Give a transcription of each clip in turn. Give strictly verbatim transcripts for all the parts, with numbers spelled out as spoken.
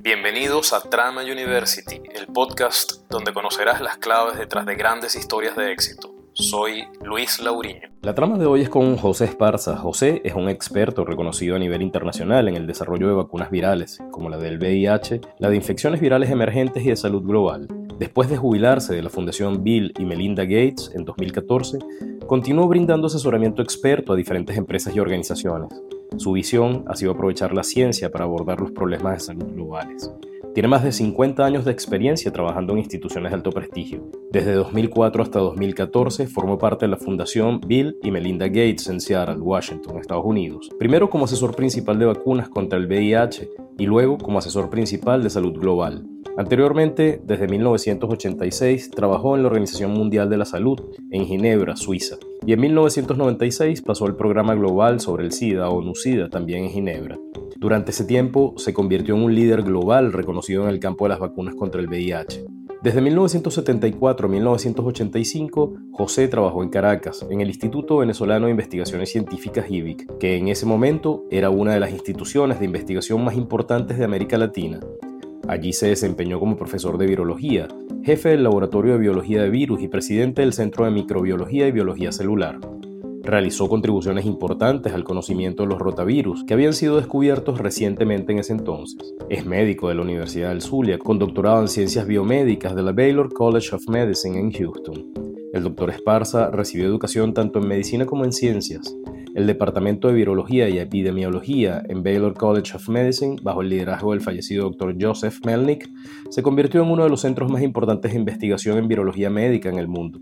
Bienvenidos a Trama University, el podcast donde conocerás las claves detrás de grandes historias de éxito. Soy Luis Lauriño. La trama de hoy es con José Esparza. José es un experto reconocido a nivel internacional en el desarrollo de vacunas virales, como la del V I H, la de infecciones virales emergentes y de salud global. Después de jubilarse de la Fundación Bill y Melinda Gates en dos mil catorce, continuó brindando asesoramiento experto a diferentes empresas y organizaciones. Su visión ha sido aprovechar la ciencia para abordar los problemas de salud globales. Tiene más de cincuenta años de experiencia trabajando en instituciones de alto prestigio. Desde dos mil cuatro hasta dos mil catorce formó parte de la Fundación Bill y Melinda Gates en Seattle, Washington, Estados Unidos. Primero como asesor principal de vacunas contra el V I H y luego como asesor principal de salud global. Anteriormente, desde mil novecientos ochenta y seis, trabajó en la Organización Mundial de la Salud, en Ginebra, Suiza, y en mil novecientos noventa y seis pasó al Programa Global sobre el SIDA o NUCIDA, también en Ginebra. Durante ese tiempo, se convirtió en un líder global reconocido en el campo de las vacunas contra el V I H. Desde mil novecientos setenta y cuatro a mil novecientos ochenta y cinco, José trabajó en Caracas, en el Instituto Venezolano de Investigaciones Científicas I V I C, que en ese momento era una de las instituciones de investigación más importantes de América Latina. Allí se desempeñó como profesor de virología, jefe del Laboratorio de Biología de Virus y presidente del Centro de Microbiología y Biología Celular. Realizó contribuciones importantes al conocimiento de los rotavirus, que habían sido descubiertos recientemente en ese entonces. Es médico de la Universidad del Zulia, con doctorado en Ciencias Biomédicas de la Baylor College of Medicine en Houston. El doctor Esparza recibió educación tanto en medicina como en ciencias. El Departamento de Virología y Epidemiología en Baylor College of Medicine, bajo el liderazgo del fallecido doctor Joseph Melnick, se convirtió en uno de los centros más importantes de investigación en virología médica en el mundo.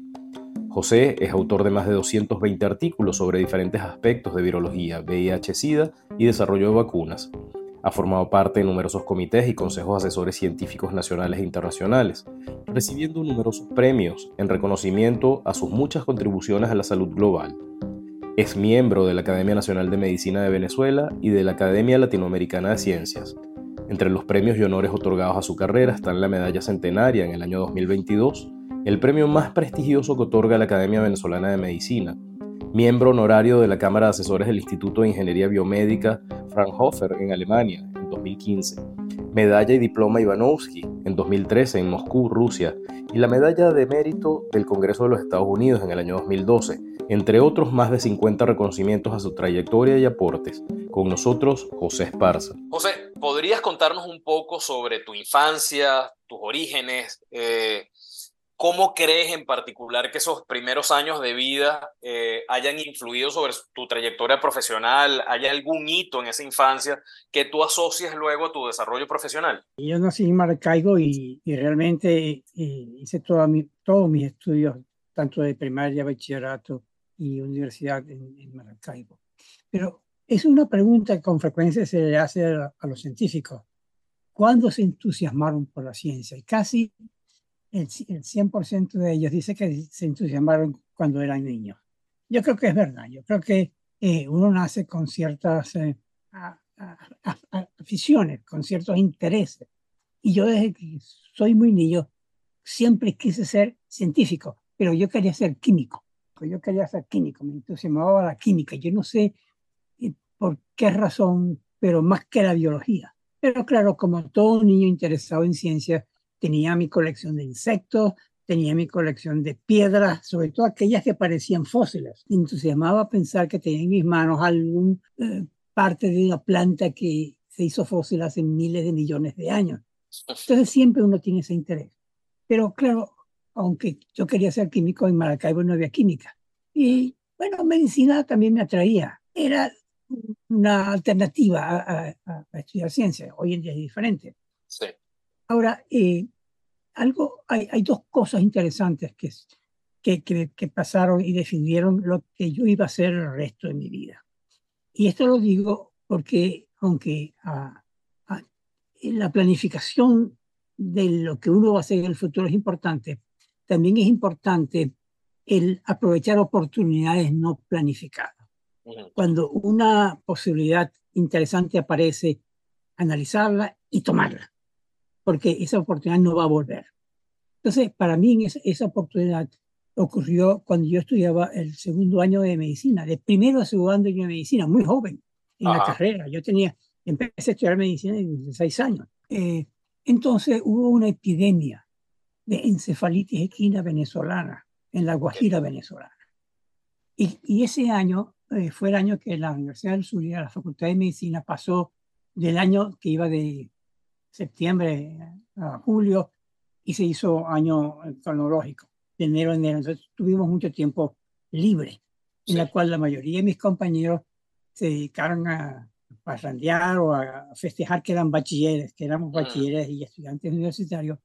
José es autor de más de doscientos veinte artículos sobre diferentes aspectos de virología, V I H-Sida y desarrollo de vacunas. Ha formado parte de numerosos comités y consejos asesores científicos nacionales e internacionales, recibiendo numerosos premios en reconocimiento a sus muchas contribuciones a la salud global. Es miembro de la Academia Nacional de Medicina de Venezuela y de la Academia Latinoamericana de Ciencias. Entre los premios y honores otorgados a su carrera están la Medalla Centenaria en el año dos mil veintidós, el premio más prestigioso que otorga la Academia Venezolana de Medicina, miembro honorario de la Cámara de Asesores del Instituto de Ingeniería Biomédica Fraunhofer en Alemania en dos mil quince, Medalla y Diploma Ivanovsky en dos mil trece en Moscú, Rusia, y la Medalla de Mérito del Congreso de los Estados Unidos en el año dos mil doce, entre otros más de cincuenta reconocimientos a su trayectoria y aportes. Con nosotros, José Esparza. José, ¿podrías contarnos un poco sobre tu infancia, tus orígenes? Eh, ¿Cómo crees en particular que esos primeros años de vida eh, hayan influido sobre tu trayectoria profesional? ¿Hay algún hito en esa infancia que tú asocies luego a tu desarrollo profesional? Yo nací en Maracaibo y, y realmente eh, hice toda mi, todos mis estudios, tanto de primaria, bachillerato y universidad en, en Maracaibo. Pero es una pregunta que con frecuencia se le hace a, a los científicos. ¿Cuándo se entusiasmaron por la ciencia? Y casi el, el cien por ciento de ellos dice que se entusiasmaron cuando eran niños. Yo creo que es verdad. Yo creo que eh, uno nace con ciertas eh, a, a, a, aficiones, con ciertos intereses. Y yo desde que soy muy niño siempre quise ser científico, pero yo quería ser químico. Yo quería ser químico, me entusiasmaba la química. Yo no sé eh, por qué razón, pero más que la biología. Pero claro, como todo niño interesado en ciencia, tenía mi colección de insectos, tenía mi colección de piedras, sobre todo aquellas que parecían fósiles. Me entusiasmaba pensar que tenía en mis manos algún eh, parte de una planta que se hizo fósil hace miles de millones de años. Entonces siempre uno tiene ese interés. Pero claro, aunque yo quería ser químico, en Maracaibo no había química. Y bueno, medicina también me atraía. Era una alternativa a, a, a estudiar ciencia. Hoy en día es diferente. Sí. Ahora, eh, algo, hay, hay dos cosas interesantes que, que, que, que pasaron y definieron lo que yo iba a hacer el resto de mi vida. Y esto lo digo porque, aunque a, a, la planificación de lo que uno va a hacer en el futuro es importante, también es importante el aprovechar oportunidades no planificadas. Uh-huh. Cuando una posibilidad interesante aparece, analizarla y tomarla, porque esa oportunidad no va a volver. Entonces, para mí esa, esa oportunidad ocurrió cuando yo estudiaba el segundo año de medicina, de primero a segundo año de medicina, muy joven en Ajá. la carrera. Yo tenía, empecé a estudiar medicina en dieciséis años. Eh, Entonces hubo una epidemia de encefalitis equina venezolana en la Guajira venezolana. Y, y ese año eh, fue el año que la Universidad del Zulia, la Facultad de Medicina, pasó del año que iba de septiembre a julio y se hizo año cronológico, de enero a enero. Entonces tuvimos mucho tiempo libre, en Sí. la cual la mayoría de mis compañeros se dedicaron a parrandear o a festejar que eran bachilleres, que éramos Mm, bachilleres y estudiantes universitarios.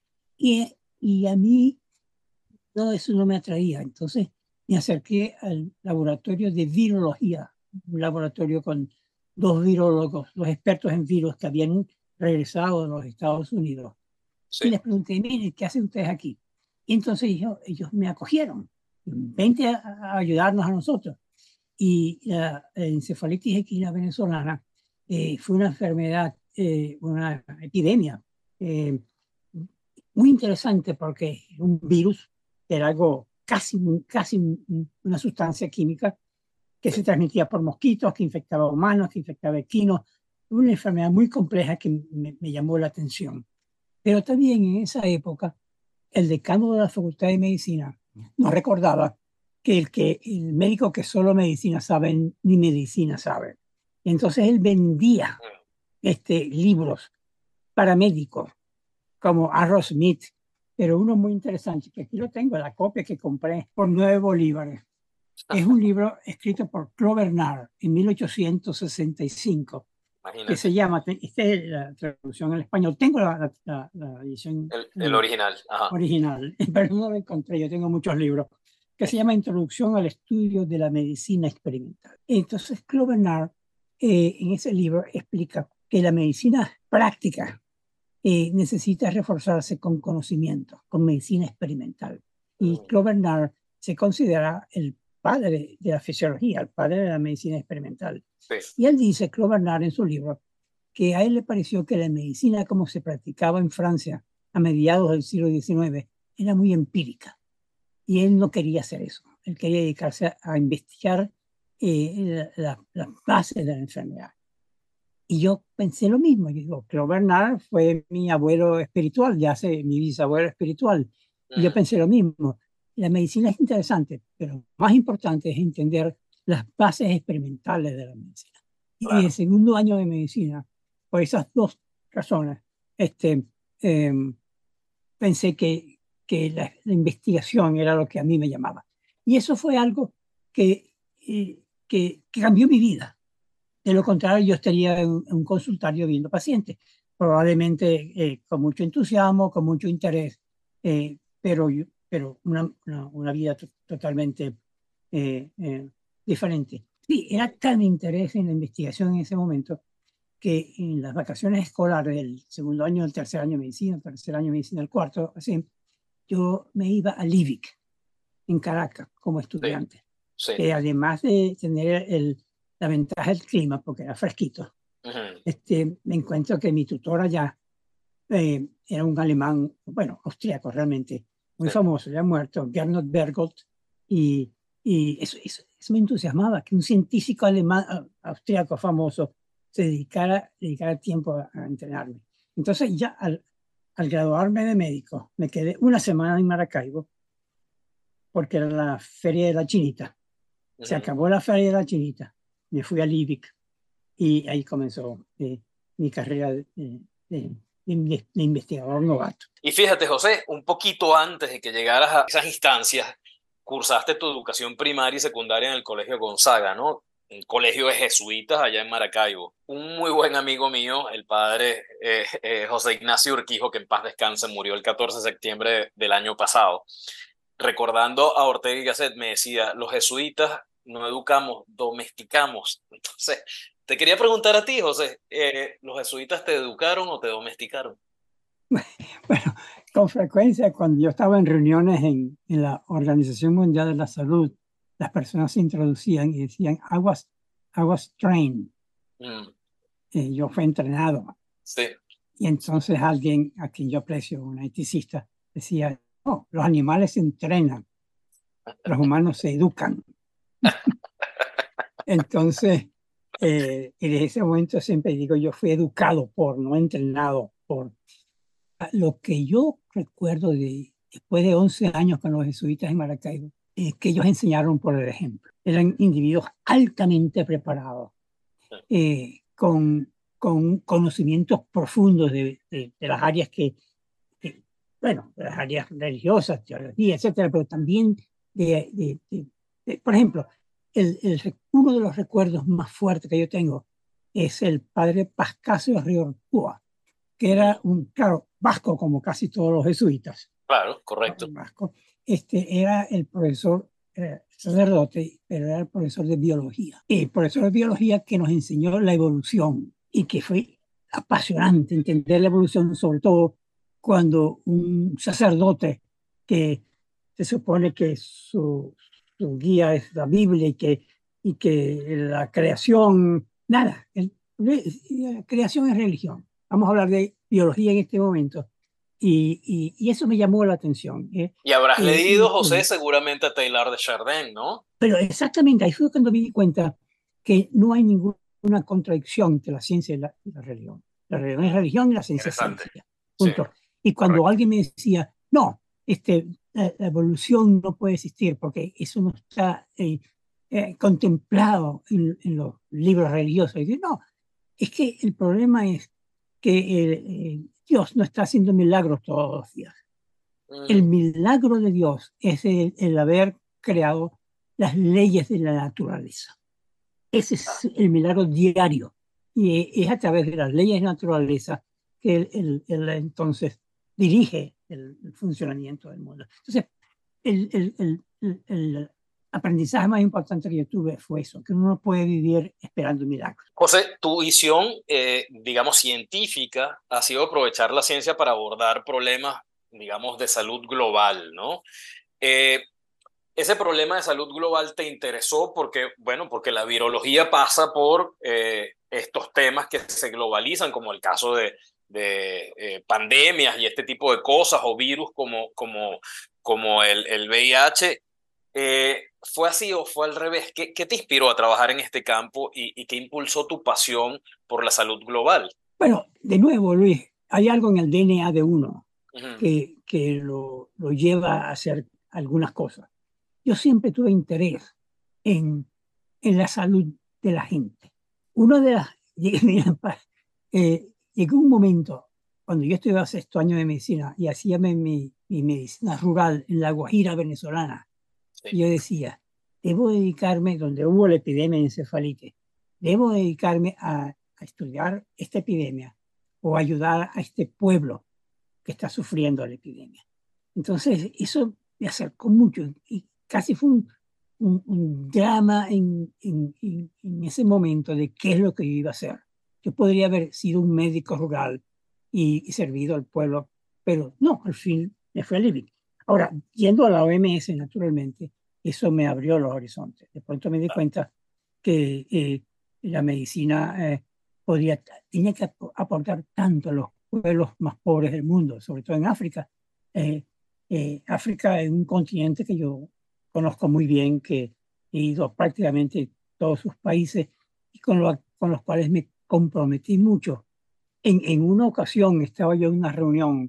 Y, y a mí todo eso no me atraía. Entonces me acerqué al laboratorio de virología, un laboratorio con dos virólogos, los expertos en virus que habían regresado de los Estados Unidos. Y sí. les pregunté, miren, ¿qué hacen ustedes aquí? Y entonces ellos, ellos me acogieron. Vente a, a ayudarnos a nosotros. Y la encefalitis equina venezolana eh, fue una enfermedad, eh, una epidemia eh, muy interesante porque un virus era algo casi, casi una sustancia química que Sí. se transmitía por mosquitos, que infectaba humanos, que infectaba equinos. Una enfermedad muy compleja que me, me llamó la atención. Pero también en esa época, el decano de la Facultad de Medicina nos recordaba que el, que el médico que solo medicina sabe, ni medicina sabe. Entonces él vendía Mm. este, libros para médicos, como Arrow Smith, pero uno muy interesante, que aquí lo tengo, la copia que compré por nueve bolívares. Es un libro escrito por Claude Bernard en mil ochocientos sesenta y cinco, que Imagínate. se llama, esta es la traducción al español, tengo la, la, la edición El, el eh, original. Ajá. original, pero no lo encontré, yo tengo muchos libros, que se llama Introducción al Estudio de la Medicina Experimental. Entonces, Claude Bernard, eh, en ese libro, explica que la medicina práctica eh, necesita reforzarse con conocimiento, con medicina experimental. Y Mm, Claude Bernard se considera el padre de la fisiología, el padre de la medicina experimental. sí. Y él dice, Claude Bernard, en su libro, que a él le pareció que la medicina como se practicaba en Francia a mediados del siglo diecinueve era muy empírica. Y él no quería hacer eso. Él quería dedicarse a, a investigar eh, las la, la bases de la enfermedad. Y yo pensé lo mismo. Yo digo, Claude Bernard fue mi abuelo espiritual, ya sé, mi bisabuelo espiritual. Y yo Mm, pensé lo mismo. La medicina es interesante, pero más importante es entender las bases experimentales de la medicina. Y en el claro. segundo año de medicina, por esas dos razones, este, eh, pensé que, que la, la, investigación era lo que a mí me llamaba. Y eso fue algo que, eh, que, que cambió mi vida. De lo contrario, yo estaría en, en un consultorio viendo pacientes, probablemente eh, con mucho entusiasmo, con mucho interés, eh, pero, pero una, una, una vida totalmente eh, eh, diferente. Sí, era Mm, tal mi interés en la investigación en ese momento que en las vacaciones escolares del segundo año, del tercer año de medicina, el tercer año de medicina, el cuarto, así, yo me iba a Livic, en Caracas, como sí. estudiante, Sí. que además de tener el, la ventaja del clima, porque era fresquito, Ujú. este, me encuentro que mi tutor allá eh, era un alemán, bueno, austríaco realmente, muy Sí. famoso, ya muerto, Gernot Bergold, y, y eso, eso, eso me entusiasmaba, que un científico alemán, austríaco famoso, se dedicara, dedicara tiempo a, a entrenarme. Entonces ya al, al graduarme de médico, me quedé una semana en Maracaibo, porque era la feria de la Chinita. Se Ujú. acabó la feria de la Chinita, me fui a Livic y ahí comenzó eh, mi carrera de, de, de, de, investigador novato. Y fíjate, José, un poquito antes de que llegaras a esas instancias, cursaste tu educación primaria y secundaria en el Colegio Gonzaga, ¿no? Un colegio de jesuitas allá en Maracaibo. Un muy buen amigo mío, el padre eh, eh, José Ignacio Urquijo, que en paz descanse, murió el catorce de septiembre del año pasado. Recordando a Ortega y Gasset, me decía, los jesuitas no educamos, domesticamos. Entonces, te quería preguntar a ti, José, eh, ¿los jesuitas te educaron o te domesticaron? Bueno, con frecuencia cuando yo estaba en reuniones en, en la Organización Mundial de la Salud, las personas se introducían y decían, I was, I was trained, Mm, eh, yo fui entrenado. sí. Y entonces alguien a quien yo aprecio, un eticista, decía, no, los animales se entrenan, los humanos se educan. Entonces, eh, y desde ese momento siempre digo, yo fui educado por, no entrenado por. lo que yo recuerdo de después de once años con los jesuitas en Maracaibo es que ellos enseñaron por el ejemplo. Eran individuos altamente preparados, eh, con, con conocimientos profundos de, de, de las áreas que, que, bueno, de las áreas religiosas, teología, etcétera, pero también de, de, de, de por ejemplo, el, el, uno de los recuerdos más fuertes que yo tengo es el padre Pascasio Riortúa, que era un, claro, vasco como casi todos los jesuitas. Claro, correcto. Vasco. Este era el profesor eh, sacerdote, pero era el profesor de biología. Y el profesor de biología que nos enseñó la evolución y que fue apasionante entender la evolución, sobre todo cuando un sacerdote que se supone que su, su guía es la Biblia y que, y que la creación, nada, el, la creación es religión. Vamos a hablar de biología en este momento. Y, y, y eso me llamó la atención. ¿eh? Y habrás Eh, leído, y, José, eh, seguramente a Taylor de Chardin, ¿no? pero exactamente, ahí fue cuando me di cuenta que no hay ninguna contradicción entre la ciencia y la, y la religión. La religión es religión y la ciencia es ciencia. Punto. Sí, y cuando correcto. Alguien me decía, no, este, la, la evolución no puede existir porque eso no está eh, eh, contemplado en, en los libros religiosos. Y digo, no, es que el problema es que eh, eh, Dios no está haciendo milagros todos los días. Mm. El milagro de Dios es el, el haber creado las leyes de la naturaleza. Ese es el milagro diario. Y es a través de las leyes de la naturaleza que él, él, él entonces dirige el, el funcionamiento del mundo. Entonces, el, el, el, el aprendizaje más importante que yo tuve fue eso, que uno no puede vivir esperando milagros. José, tu visión, eh, digamos, científica ha sido aprovechar la ciencia para abordar problemas, digamos, de salud global, ¿no? Eh, ese problema de salud global te interesó porque, bueno, porque la virología pasa por eh, estos temas que se globalizan, como el caso de, de eh, pandemias y este tipo de cosas, o virus como, como, como el, el V I H. Eh, ¿Fue así o fue al revés? ¿Qué, qué te inspiró a trabajar en este campo y, y qué impulsó tu pasión por la salud global? Bueno, de nuevo, Luis, hay algo en el D N A de uno uh-huh. que, que lo, lo lleva a hacer algunas cosas. Yo siempre tuve interés en, en la salud de la gente. Uno de las... eh, llegó un momento, cuando yo estudiaba sexto año de medicina y hacía mi, mi, mi medicina rural en la Guajira venezolana, sí. Yo decía, debo dedicarme, donde hubo la epidemia de encefalitis, debo dedicarme a, a estudiar esta epidemia o ayudar a este pueblo que está sufriendo la epidemia. Entonces, eso me acercó mucho y casi fue un, un, un drama en, en, en, en ese momento de qué es lo que yo iba a hacer. Yo podría haber sido un médico rural y, y servido al pueblo, pero no, al fin me fue a Libia. Ahora, yendo a la O M S, naturalmente, eso me abrió los horizontes. De pronto me di cuenta que eh, la medicina eh, podía, tenía que aportar tanto a los pueblos más pobres del mundo, sobre todo en África. Eh, eh, África es un continente que yo conozco muy bien, que he ido a prácticamente todos sus países y con, lo, con los cuales me comprometí mucho. En, en una ocasión estaba yo en una reunión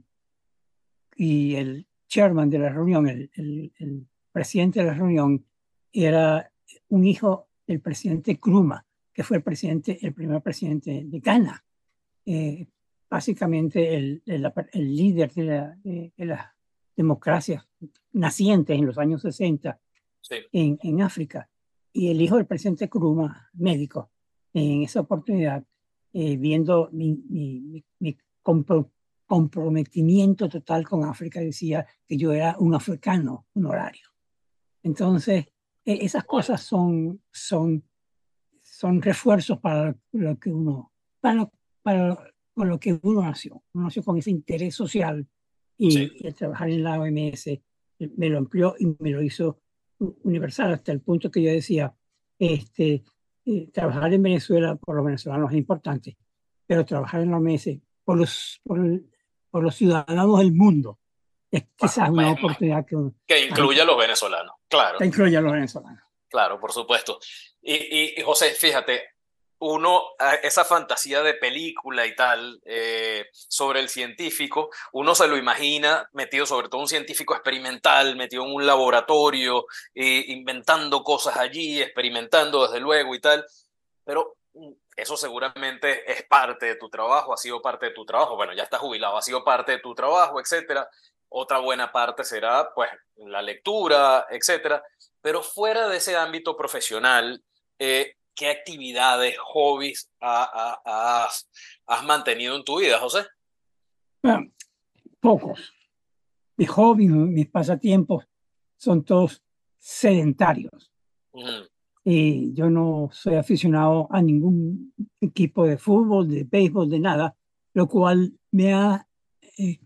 y el chairman de la reunión, el, el, el presidente de la reunión, era un hijo del presidente Nkrumah, que fue el, presidente, el primer presidente de Ghana. Eh, básicamente el, el, el líder de, la, de, de las democracias nacientes en los años sesenta sí. en, en África. Y el hijo del presidente Nkrumah, médico, en esa oportunidad, eh, viendo mi, mi, mi, mi compro, comprometimiento total con África, decía que yo era un africano honorario. Entonces, eh, esas cosas son, son, son refuerzos para lo que uno, para lo, para con lo que uno nació. Uno nació con ese interés social y, sí. y el trabajar en la O M S me lo amplió y me lo hizo universal hasta el punto que yo decía, este, eh, trabajar en Venezuela por los venezolanos es importante, pero trabajar en la O M S por los, por, el, por los ciudadanos del mundo es quizás una oportunidad que uno... Que incluya a los venezolanos, claro. Que incluya a los venezolanos. Claro, por supuesto. Y, y, y José, fíjate, uno, esa fantasía de película y tal, eh, sobre el científico, uno se lo imagina metido, sobre todo un científico experimental, metido en un laboratorio, eh, inventando cosas allí, experimentando desde luego y tal, pero eso seguramente es parte de tu trabajo, ha sido parte de tu trabajo, bueno, ya estás jubilado, ha sido parte de tu trabajo, etcétera. Otra buena parte será, pues, la lectura, etcétera. Pero fuera de ese ámbito profesional, eh, ¿qué actividades, hobbies ha, ha, has, has mantenido en tu vida, José? Bueno, pocos. Mis hobbies, mis pasatiempos son todos sedentarios. Mm. Y yo no soy aficionado a ningún equipo de fútbol, de béisbol, de nada, lo cual me ha eh,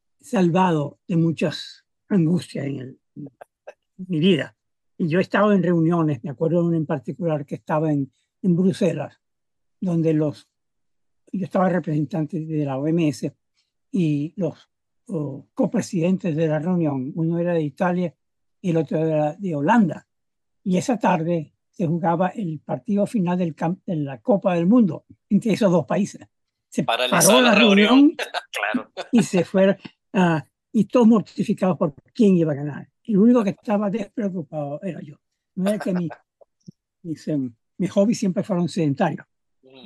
salvado de muchas angustias en, el, en mi vida. Y yo he estado en reuniones, me acuerdo de una en particular que estaba en, en Bruselas, donde los, yo estaba representante de la O M S y los oh, copresidentes de la reunión, uno era de Italia y el otro era de Holanda. Y esa tarde se jugaba el partido final del camp de la Copa del Mundo entre esos dos países. Se paró Paralizar la la reunión, reunión claro. y se fueron, uh, y todos mortificados por quién iba a ganar. El único que estaba despreocupado era yo. No era que mi, mis, um, mis hobbies siempre fueron sedentarios. Mm.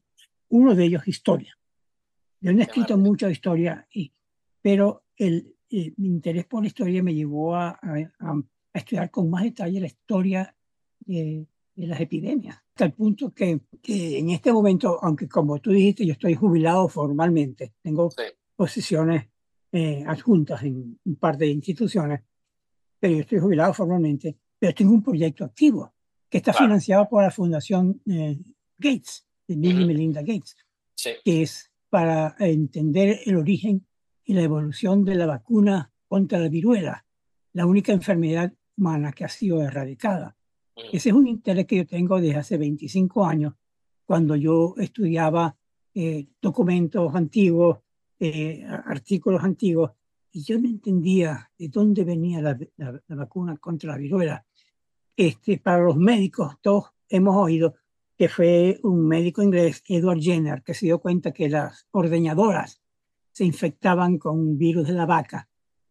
Uno de ellos, historia. Yo no he Qué escrito maravilla. mucho de historia, y, pero el, el, mi interés por la historia me llevó a, a, a estudiar con más detalle la historia de, de las epidemias, hasta el punto que, que en este momento, aunque como tú dijiste, yo estoy jubilado formalmente, tengo Sí, posiciones eh, adjuntas en un par de instituciones, pero yo estoy jubilado formalmente, pero tengo un proyecto activo que está claro. financiado por la Fundación eh, Gates, de Bill y Ujú. Melinda Gates, Sí, que es para entender el origen y la evolución de la vacuna contra la viruela, la única enfermedad humana que ha sido erradicada. mm, Ese es un interés que yo tengo desde hace veinticinco años, cuando yo estudiaba eh, documentos antiguos, eh, artículos antiguos, y yo no entendía de dónde venía la, la, la vacuna contra la viruela. Este, para los médicos, todos hemos oído que fue un médico inglés, Edward Jenner, que se dio cuenta que las ordeñadoras se infectaban con un virus de la vaca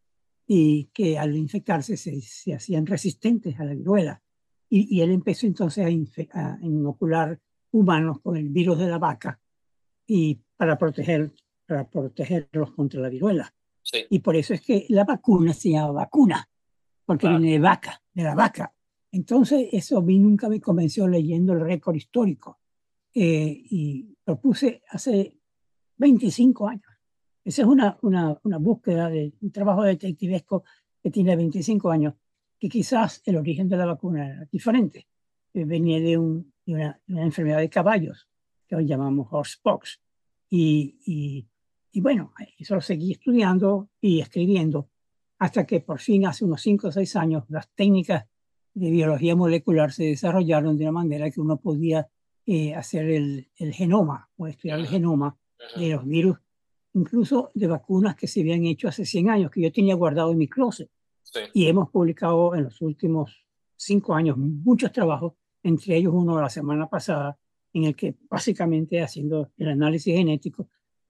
y que al infectarse se, se hacían resistentes a la viruela. Y, y él empezó entonces a, a, inocular humanos con el virus de la vaca y para, proteger, para protegerlos contra la viruela. sí, Y por eso es que la vacuna se llama vacuna, porque claro. viene de vaca, de la vaca. Entonces, eso a mí nunca me convenció leyendo el récord histórico. Eh, y lo puse hace veinticinco años. Esa es una, una, una búsqueda de un trabajo detectivesco que tiene veinticinco años, que quizás el origen de la vacuna era diferente. Eh, venía de, un, de, una, de, una, enfermedad de caballos, que hoy llamamos horsepox. Y, y, y bueno, eso lo seguí estudiando y escribiendo, hasta que por fin, hace unos cinco o seis años, las técnicas de biología molecular se desarrollaron de una manera que uno podía eh, hacer el, el genoma o estudiar el Ujú, genoma ujú. de los virus, incluso de vacunas que se habían hecho hace cien años, que yo tenía guardado en mi closet. Sí, Y hemos publicado en los últimos cinco años muchos trabajos, entre ellos uno de la semana pasada, en el que básicamente haciendo el análisis genético,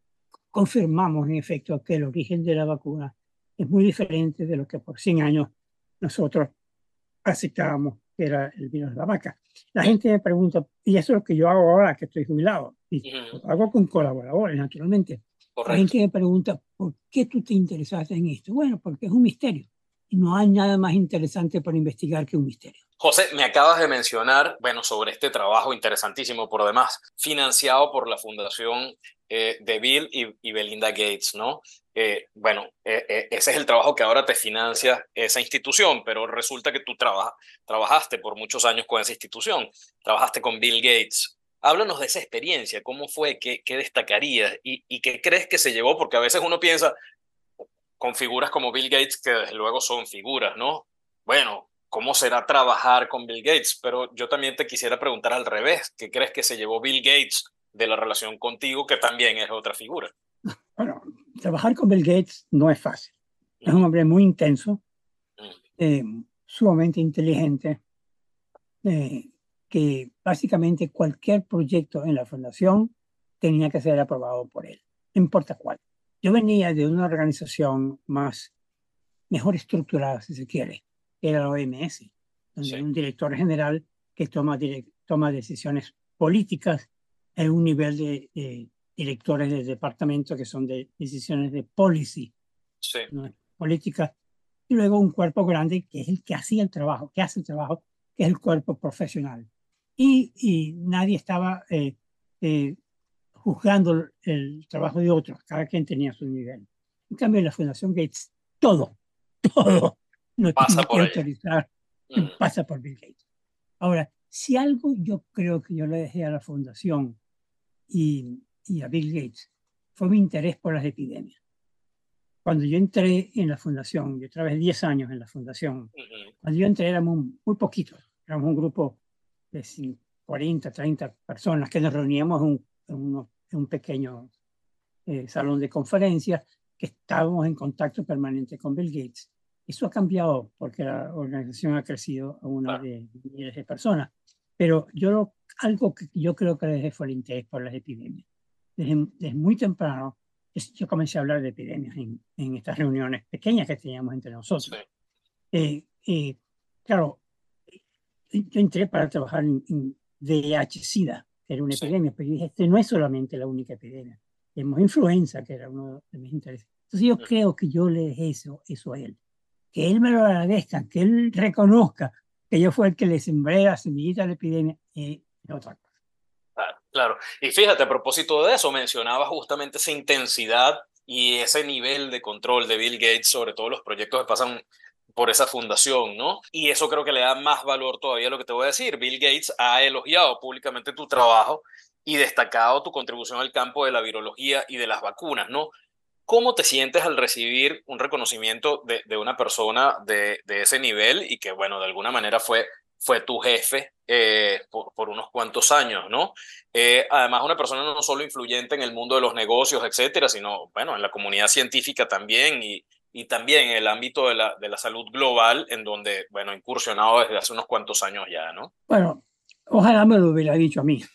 confirmamos en efecto que el origen de la vacuna es muy diferente de lo que por cien años nosotros aceptábamos que era el virus de la vaca. La sí. gente me pregunta, y eso es lo que yo hago ahora que estoy jubilado, y Ujú, lo hago con colaboradores, naturalmente. La correcto. gente me pregunta, ¿por qué tú te interesaste en esto? Bueno, porque es un misterio. Y no hay nada más interesante para investigar que un misterio. José, me acabas de mencionar, bueno, sobre este trabajo interesantísimo por demás, financiado por la Fundación eh, de Bill y, y Belinda Gates, ¿no? Eh, bueno, eh, eh, ese es el trabajo que ahora te financia esa institución, pero resulta que tú traba, trabajaste por muchos años con esa institución, trabajaste con Bill Gates. Háblanos de esa experiencia, cómo fue, qué, qué destacarías y, y qué crees que se llevó, porque a veces uno piensa con figuras como Bill Gates, que desde luego son figuras, ¿no? Bueno, ¿cómo será trabajar con Bill Gates? Pero yo también te quisiera preguntar al revés, ¿qué crees que se llevó Bill Gates de la relación contigo, que también es otra figura? Bueno, trabajar con Bill Gates no es fácil. Es un Mm, hombre muy intenso, mm, eh, sumamente inteligente, eh, que básicamente cualquier proyecto en la fundación tenía que ser aprobado por él, no importa cuál. Yo venía de una organización más, mejor estructurada, si se quiere, que era la O M S, donde Sí. hay un director general que toma, direct, toma decisiones políticas en un nivel de, de directores de departamento que son de decisiones de policy, Sí. ¿no? Políticas, y luego un cuerpo grande que es el que hacía el trabajo, que hace el trabajo, que es el cuerpo profesional. Y, y nadie estaba eh, eh, juzgando el trabajo de otros, cada quien tenía su nivel. En cambio, en la Fundación Gates, todo, todo lo Pasa tiene que por allá. autorizar, Mm. pasa por Bill Gates. Ahora, si algo yo creo que yo le dejé a la Fundación y, y a Bill Gates fue mi interés por las epidemias. Cuando yo entré en la fundación, yo trabajé diez años en la fundación, Uh-huh. cuando yo entré éramos muy poquitos, éramos un grupo de cuarenta, treinta personas que nos reuníamos en un, en uno, en un pequeño eh, salón de conferencias, que estábamos en contacto permanente con Bill Gates. Eso ha cambiado porque la organización ha crecido a una Claro. de miles de personas. Pero yo lo, algo que yo creo que le dejé fue el interés por las epidemias. Desde, desde muy temprano yo comencé a hablar de epidemias en, en estas reuniones pequeñas que teníamos entre nosotros. Sí. Eh, eh, claro, yo entré para trabajar en, en V I H-Sida, que era una Sí. epidemia, pero yo dije, este no es solamente la única epidemia. Tenemos influenza, que era uno de mis intereses. Entonces yo Uh-huh. creo que yo le dejé eso, eso a él. Que él me lo agradezca, que él reconozca que yo fui el que le sembré la semillita de la epidemia, eh, es otra cosa. Claro, claro. Y fíjate, a propósito de eso, mencionaba justamente esa intensidad y ese nivel de control de Bill Gates sobre todos los proyectos que pasan por esa fundación, ¿no? Y eso creo que le da más valor todavía a lo que te voy a decir. Bill Gates ha elogiado públicamente tu trabajo y destacado tu contribución al campo de la virología y de las vacunas, ¿no? ¿Cómo te sientes al recibir un reconocimiento de, de una persona de, de ese nivel y que, bueno, de alguna manera fue, fue tu jefe eh, por, por unos cuantos años, ¿no? Eh, además, una persona no solo influyente en el mundo de los negocios, etcétera, sino, bueno, en la comunidad científica también y, y también en el ámbito de la, de la salud global, en donde, bueno, incursionado desde hace unos cuantos años ya, ¿no? Bueno, ojalá me lo hubiera dicho a mí.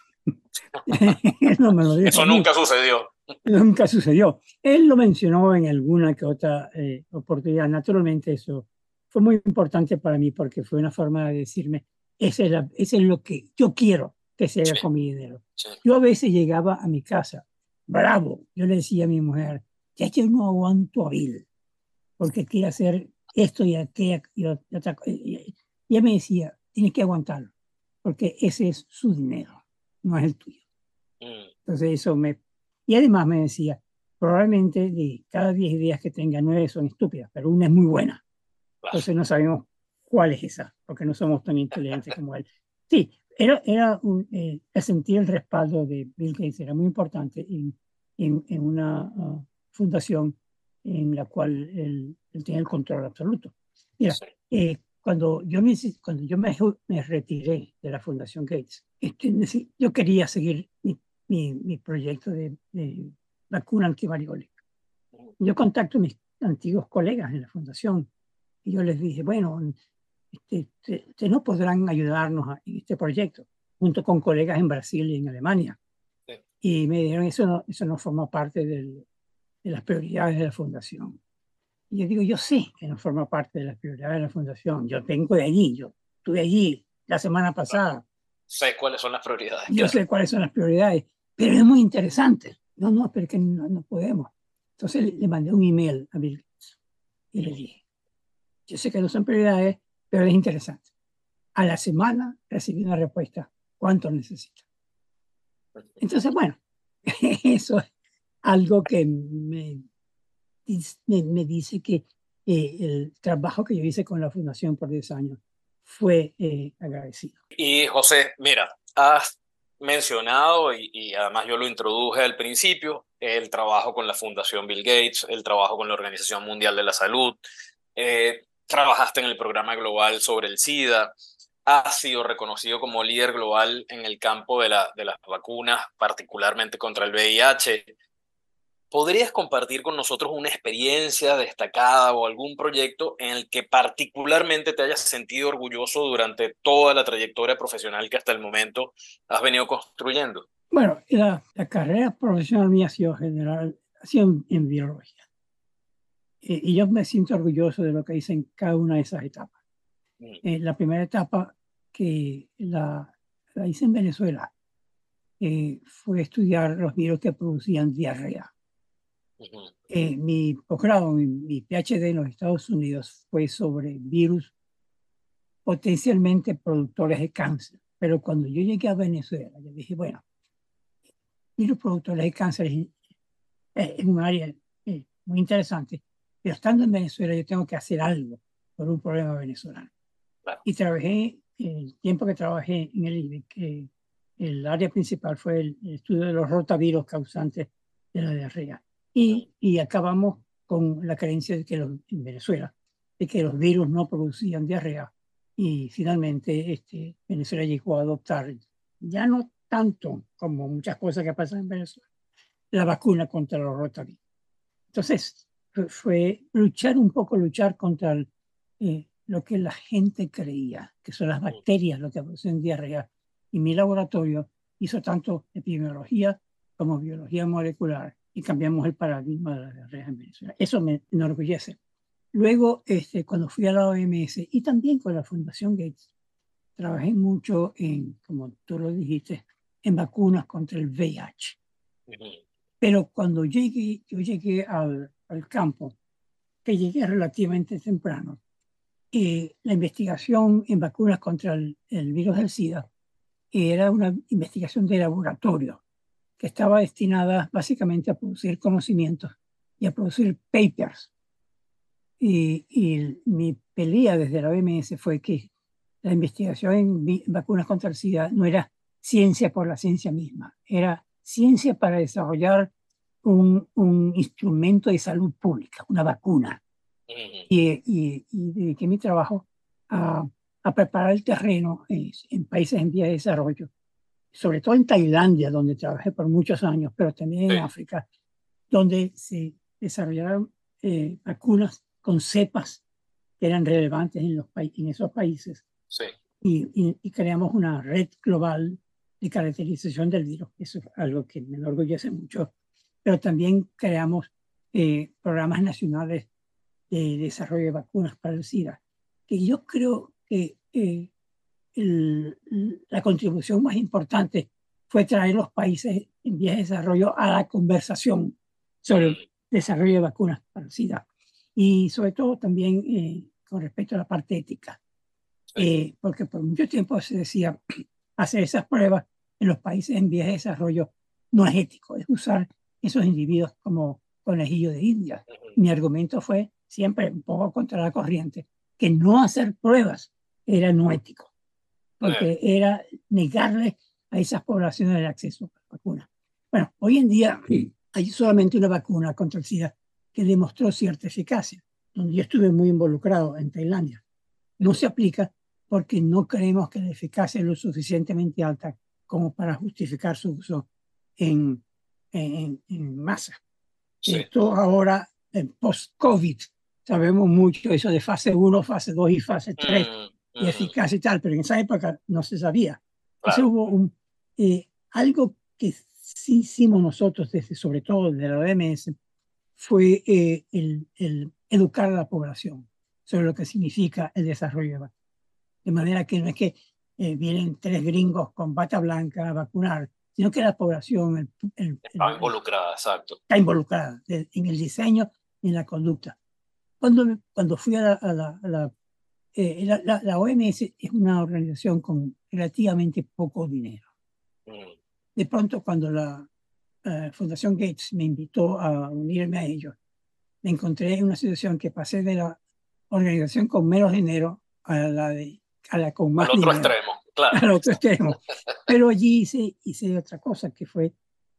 No me lo dijo a Eso mí. nunca sucedió. Nunca sucedió. Él lo mencionó en alguna que otra eh, oportunidad. Naturalmente eso fue muy importante para mí porque fue una forma de decirme, ese es, la, ese es lo que yo quiero que se haga Sí, con mi dinero. sí. Yo a veces llegaba a mi casa, bravo, yo le decía a mi mujer, ya yo no aguanto a Bill porque quiere hacer esto y aquello y otra cosa. Y ella me decía, tienes que aguantarlo porque ese es su dinero, no es el tuyo. Mm. Entonces eso me... Y además me decía, probablemente de cada diez ideas que tenga, nueve son estúpidas, pero una es muy buena. Claro. Entonces no sabemos cuál es esa, porque no somos tan inteligentes como él. Sí, era, era un, eh, sentir el respaldo de Bill Gates era muy importante en, en, en una uh, fundación en la cual él, él tenía el control absoluto. Mira, Sí. eh, cuando yo, me, cuando yo me, me retiré de la Fundación Gates, este, yo quería seguir mi mi, mi proyecto de, de vacuna antivariólica. Yo contacto a mis antiguos colegas en la fundación y yo les dije, bueno, este, ustedes este no podrán ayudarnos a, en este proyecto, junto con colegas en Brasil y en Alemania. Sí. Y me dijeron, eso no, eso no forma parte del, de las prioridades de la fundación. Y yo digo, yo sé que no forma parte de las prioridades de la fundación. Yo vengo de allí, yo estuve allí la semana pasada. Sé cuáles son las prioridades. Yo Claro. sé cuáles son las prioridades, pero es muy interesante. No, no, pero que no, no podemos. Entonces le, le mandé un email a Bill Gates y le dije, yo sé que no son prioridades, pero es interesante. A la semana recibí una respuesta, ¿cuánto necesita? Entonces, bueno, eso es algo que me, me, me dice que eh, el trabajo que yo hice con la fundación por diez años fue eh, agradecido. Y José, mira, has mencionado y, y además yo lo introduje al principio, el trabajo con la Fundación Bill Gates, el trabajo con la Organización Mundial de la Salud, eh, trabajaste en el programa global sobre el SIDA, has sido reconocido como líder global en el campo de, la, de las vacunas, particularmente contra el V I H. ¿podrías compartir con nosotros una experiencia destacada o algún proyecto en el que particularmente te hayas sentido orgulloso durante toda la trayectoria profesional que hasta el momento has venido construyendo? Bueno, la, la carrera profesional mía ha sido general, ha sido en, en biología. Eh, y yo me siento orgulloso de lo que hice en cada una de esas etapas. Mm, Eh, la primera etapa que la, la hice en Venezuela eh, fue estudiar los virus que producían diarrea. ujú, Eh, mi posgrado, mi, mi PhD en los Estados Unidos fue sobre virus potencialmente productores de cáncer. Pero cuando yo llegué a Venezuela, yo dije, bueno, virus productores de cáncer es, es un área eh, muy interesante, pero estando en Venezuela yo tengo que hacer algo por un problema venezolano. claro. Y trabajé, el tiempo que trabajé en el I B E, que el área principal fue el, el estudio de los rotavirus causantes de la diarrea. Ujú, Y, y acabamos con la creencia de que los, en Venezuela, de que los virus no producían diarrea. Y finalmente este, Venezuela llegó a adoptar, ya no tanto como muchas cosas que pasan en Venezuela, la vacuna contra los rotavirus. Entonces, fue, fue luchar un poco, luchar contra el, eh, lo que la gente creía, que son las ujú. bacterias lo que producen diarrea. Y mi laboratorio hizo tanto epidemiología como biología molecular y cambiamos el paradigma de la diarrea en Venezuela. Eso me enorgullece. Luego, este, cuando fui a la O M S y también con la Fundación Gates, trabajé mucho en, como tú lo dijiste, en vacunas contra el V I H. Ujú, Pero cuando llegué, yo llegué al, al campo, que llegué relativamente temprano, eh, la investigación en vacunas contra el, el virus del SIDA era una investigación de laboratorio que estaba destinada básicamente a producir conocimientos y a producir papers. Y, y mi pelea desde la O M S fue que la investigación en vi- vacunas contra el SIDA no era ciencia por la ciencia misma, era ciencia para desarrollar un, un instrumento de salud pública, una vacuna. ujú. Y, y, y dediqué mi trabajo a, a preparar el terreno en, en países en vías de desarrollo, sobre todo en Tailandia, donde trabajé por muchos años, pero también en Sí, África, donde se desarrollaron eh, vacunas con cepas que eran relevantes en, los en esos países sí. y, y, y creamos una red global de caracterización del virus. Eso es algo que me enorgullece mucho. Pero también creamos eh, programas nacionales de desarrollo de vacunas para el SIDA, que yo creo que eh, el, la contribución más importante fue traer los países en vías de desarrollo a la conversación sobre el Mm, desarrollo de vacunas para el SIDA. Y sobre todo también eh, con respecto a la parte ética, sí. eh, porque por mucho tiempo se decía hacer esas pruebas en los países en vías de desarrollo no es ético, es usar esos individuos como conejillos de India. Ujú. Mi argumento fue siempre un poco contra la corriente, que no hacer pruebas era no ético, Eh, porque era negarle a esas poblaciones el acceso a la vacuna. Bueno, hoy en día hay solamente una vacuna contra el SIDA que demostró cierta eficacia, donde yo estuve muy involucrado en Tailandia. No ujú. se aplica porque no creemos que la eficacia es lo suficientemente alta como para justificar su uso en, en, en masa. Sí. Esto ahora, en post-COVID, sabemos mucho eso de fase uno, fase dos y fase tres Mm, y ujú. eficacia y tal, pero en esa época no se sabía. Entonces Claro. hubo un, eh, algo que sí hicimos nosotros, desde, sobre todo desde la O M S, fue eh, el, el educar a la población sobre lo que significa el desarrollo de vacunas. De manera que no es que eh, vienen tres gringos con bata blanca a vacunar, sino que la población el, el, Está el, involucrada, exacto. está involucrada de, en el diseño y en la conducta. Cuando, cuando fui a la, a la, a la, eh, la, la, la O M S es una organización con relativamente poco dinero. Mm, De pronto, cuando la uh, Fundación Gates me invitó a unirme a ellos, me encontré en una situación que pasé de la organización con menos dinero a la, de, a la con al más otro dinero, extremo, claro. al otro extremo. Pero allí hice, hice otra cosa que fue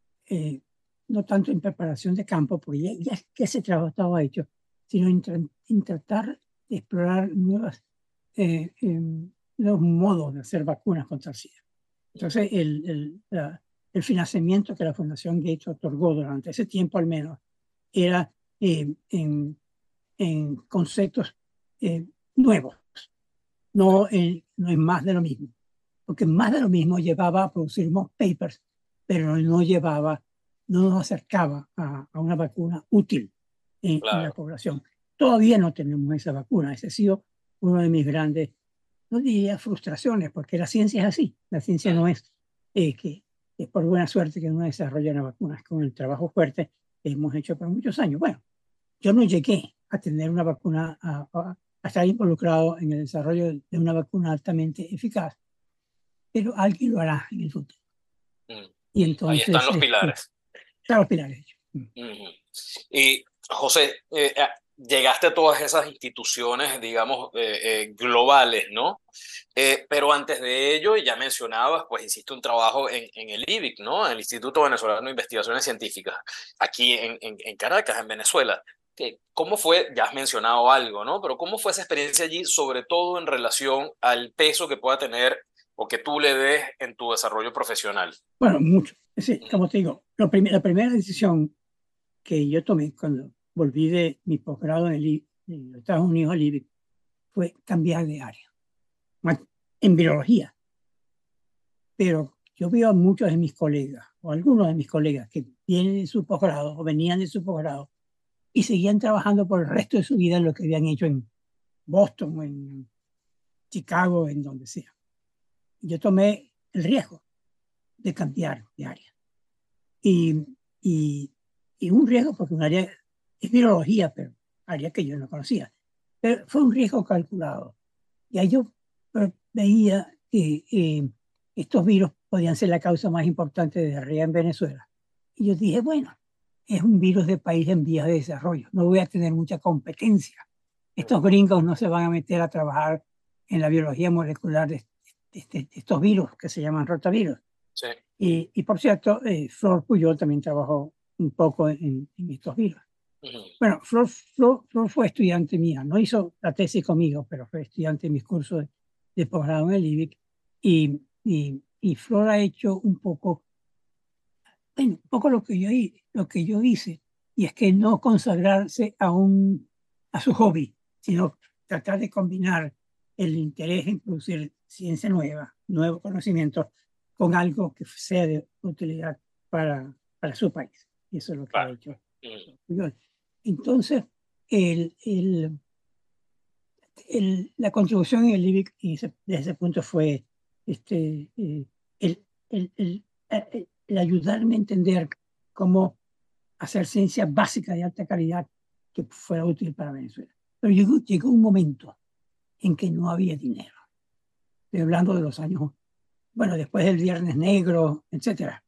eh, no tanto en preparación de campo, porque ya, ya que ese trabajo estaba hecho, sino en, en tratar de explorar nuevas, eh, eh, nuevos modos de hacer vacunas contra el SIDA. Entonces, el, el, la, el financiamiento que la Fundación Gates otorgó durante ese tiempo al menos era eh, en, en conceptos eh, nuevos, no, eh, no es más de lo mismo, porque más de lo mismo llevaba a producir más papers, pero no llevaba, no nos acercaba a, a una vacuna útil en, en la Claro. población. Todavía no tenemos esa vacuna. Ese ha sido uno de mis grandes, no diría frustraciones, porque la ciencia es así. La ciencia no es eh, que es por buena suerte que uno desarrolla una vacuna, es con el trabajo fuerte que hemos hecho por muchos años. Bueno, yo no llegué a tener una vacuna, a, a, a estar involucrado en el desarrollo de una vacuna altamente eficaz, pero alguien lo hará en el futuro. Mm. Y Ahí están entonces, los este, pilares. están los pilares. Ujú. Y José, eh, eh, llegaste a todas esas instituciones, digamos, eh, eh, globales, ¿no? Eh, pero antes de ello, ya mencionabas, pues hiciste un trabajo en, en el I V I C, ¿no? En el Instituto Venezolano de Investigaciones Científicas, aquí en, en, en Caracas, en Venezuela. ¿Qué- ¿Cómo fue? Ya has mencionado algo, ¿no? Pero ¿cómo fue esa experiencia allí, sobre todo en relación al peso que pueda tener o que tú le des en tu desarrollo profesional? Bueno, mucho. Sí, como te digo, lo prim la primera decisión que yo tomé cuando volví de mi posgrado en, el I- en los Estados Unidos al I V I C fue cambiar de área, más en biología. Pero yo veo a muchos de mis colegas, o algunos de mis colegas, que vienen de su posgrado o venían de su posgrado y seguían trabajando por el resto de su vida en lo que habían hecho en Boston, en Chicago, en donde sea. Yo tomé el riesgo de cambiar de área. Y, y, y un riesgo, porque un área es virología, pero área que yo no conocía. Pero fue un riesgo calculado. Y ahí yo eh, veía que eh, estos virus podían ser la causa más importante de diarrea en Venezuela. Y yo dije, bueno, es un virus de país en vías de desarrollo, no voy a tener mucha competencia. Estos gringos no se van a meter a trabajar en la biología molecular de, de, de, de estos virus que se llaman rotavirus. Sí. Y, y por cierto, eh, Flor Puyol también trabajó un poco en, en estos virus. Ujú. Bueno, Flor, Flor, Flor fue estudiante mía, no hizo la tesis conmigo, pero fue estudiante en mis cursos de, de posgrado en el I V I C. Y, y, y Flor ha hecho un poco, bueno, un poco lo que yo, lo que yo hice, y es que no consagrarse a, un, a su hobby, sino tratar de combinar el interés en producir ciencia nueva, nuevo conocimiento, con algo que sea de utilidad para, para su país. Y eso es lo que ha Claro. hecho Ujú. Puyol. Entonces, el, el, el, la contribución en el I V I C ese, desde ese punto fue este, eh, el, el, el, el, el ayudarme a entender cómo hacer ciencia básica de alta calidad que fuera útil para Venezuela. Pero llegó, llegó un momento en que no había dinero. Estoy hablando de los años, bueno, después del Viernes Negro, etcétera.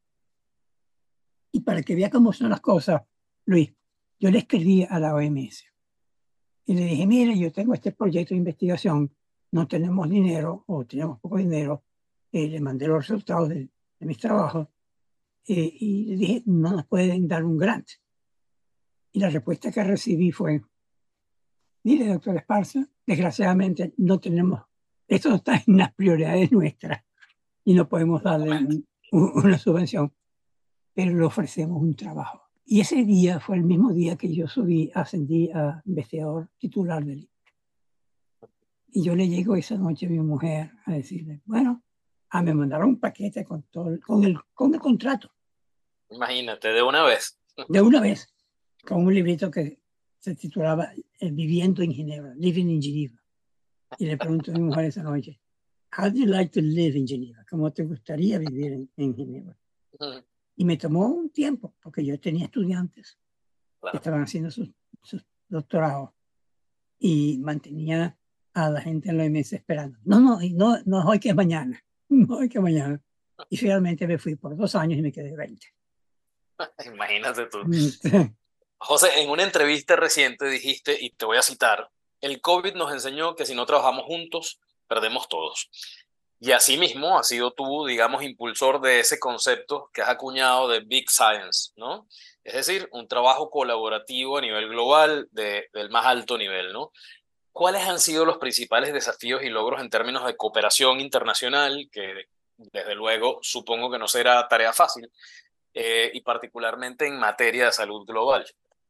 Y para que vea cómo son las cosas, Luis, yo le escribí a la O M S y le dije, mire, yo tengo este proyecto de investigación, no tenemos dinero o tenemos poco dinero, eh, le mandé los resultados de, de mis trabajos eh, y le dije, no nos pueden dar un grant. Y la respuesta que recibí fue, mire, doctor Esparza, desgraciadamente no tenemos, esto no está en las prioridades nuestras y no podemos darle un, un, una subvención, pero le ofrecemos un trabajo. Y ese día fue el mismo día que yo subí, ascendí a investigador titular del I V I C. Y yo le llego esa noche a mi mujer a decirle, bueno, a me mandaron un paquete con, todo, el, con, el, con el contrato. Imagínate, de una vez. De una vez, con un librito que se titulaba eh, Viviendo en Ginebra, Living in Geneva. Y le pregunto a mi mujer esa noche, how do you like to live in Geneva? ¿Cómo te gustaría vivir en, en Ginebra? Ujú. Y me tomó un tiempo, porque yo tenía estudiantes que Claro. estaban haciendo sus, sus doctorados y mantenía a la gente en la O M S esperando. No, no, no, no es hoy que es mañana, no hoy que es mañana. Y finalmente me fui por dos años y me quedé veinte. Imagínate tú. José, en una entrevista reciente dijiste, y te voy a citar, el COVID nos enseñó que si no trabajamos juntos, perdemos todos. Y asimismo, has sido tú, digamos, impulsor de ese concepto que has acuñado de Big Science, ¿no? Es decir, un trabajo colaborativo a nivel global de, del más alto nivel, ¿no? ¿Cuáles han sido los principales desafíos y logros en términos de cooperación internacional que desde luego, supongo que no será tarea fácil, eh, y particularmente en materia de salud global.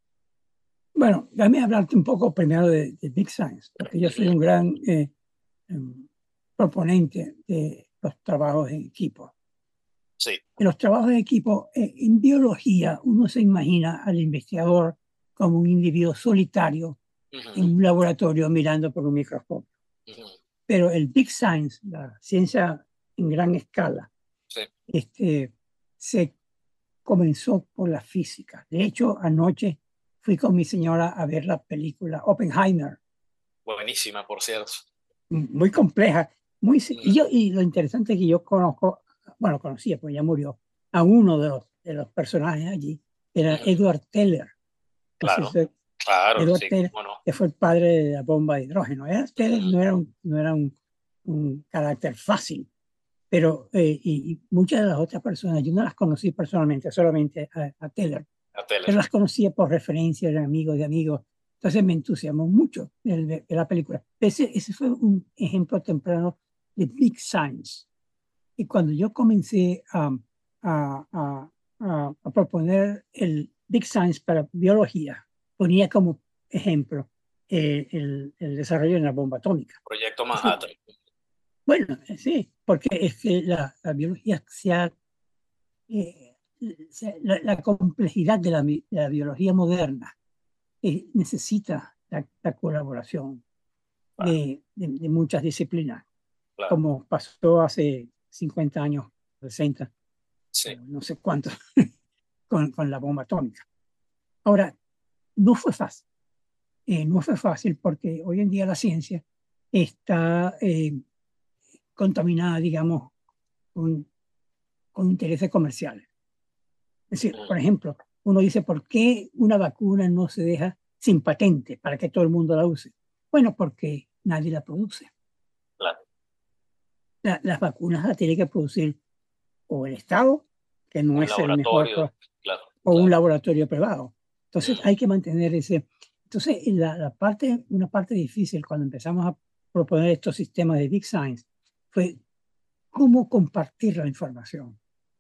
Bueno, déjame hablarte un poco primero de, de Big Science, porque yo soy un gran eh, um, proponente de los trabajos en equipo. Sí. En los trabajos en equipo, eh, en biología, uno se imagina al investigador como un individuo solitario uh-huh. en un laboratorio mirando por un microscopio. Uh-huh. Pero el Big Science, la ciencia en gran escala, sí. este, se comenzó por la física. De hecho, anoche fui con mi señora a ver la película Oppenheimer. Buenísima, por cierto. Muy compleja. Muy, uh-huh. y, yo, y lo interesante es que yo conozco, bueno, conocía, pues ya murió, a uno de los, de los personajes allí, era uh-huh. Edward Teller. Claro, Entonces, claro. Edward sí, Teller, bueno. que fue el padre de la bomba de hidrógeno. Edward Teller uh-huh. no era un, no era un, un carácter fácil, pero eh, y, y muchas de las otras personas, yo no las conocí personalmente, solamente a, a Teller. A Teller. Pero las conocía por referencia de amigos de amigos. Entonces me entusiasmó mucho de, de, de la película. Ese, ese fue un ejemplo temprano de Big Science. Y cuando yo comencé a, a, a, a, a proponer el Big Science para biología, ponía como ejemplo eh, el, el desarrollo de una bomba atómica. Proyecto Manhattan. Sí. Bueno, sí, porque es que la, la biología se ha... Eh, La, la complejidad de la, de la biología moderna eh, necesita la, la colaboración claro. de, de, de muchas disciplinas, claro. como pasó hace cincuenta años, sesenta, sí. no sé cuánto, con, con la bomba atómica. Ahora, no fue fácil. Eh, no fue fácil porque hoy en día la ciencia está eh, contaminada, digamos, con, con intereses comerciales. Es decir, por ejemplo, uno dice, ¿por qué una vacuna no se deja sin patente para que todo el mundo la use? Bueno, porque nadie la produce. Claro. La, las vacunas las tiene que producir o el Estado, que no un es el mejor, claro, o claro. un laboratorio privado. Entonces mm. hay que mantener ese... Entonces la, la parte, una parte difícil cuando empezamos a proponer estos sistemas de Big Science fue cómo compartir la información.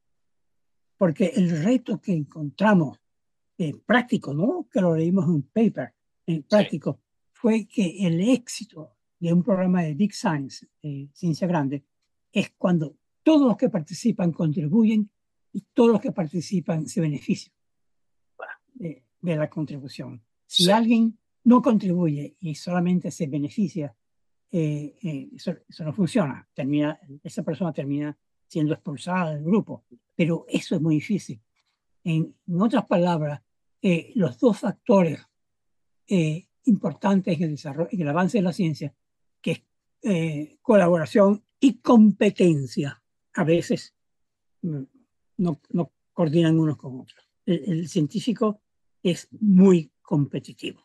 Porque el reto que encontramos eh, práctico, ¿no? Que lo leímos en un paper, en práctico, sí. fue que el éxito de un programa de Big Science, eh, ciencia grande, es cuando todos los que participan contribuyen y todos los que participan se benefician de, de la contribución. Si sí. alguien no contribuye y solamente se beneficia, eh, eh, eso, eso no funciona. Termina, esa persona termina siendo expulsada del grupo. Pero eso es muy difícil. En, en otras palabras, eh, los dos factores eh, importantes en el, desarrollo, en el avance de la ciencia, que es eh, colaboración y competencia, a veces no, no coordinan unos con otros. El, el científico es muy competitivo.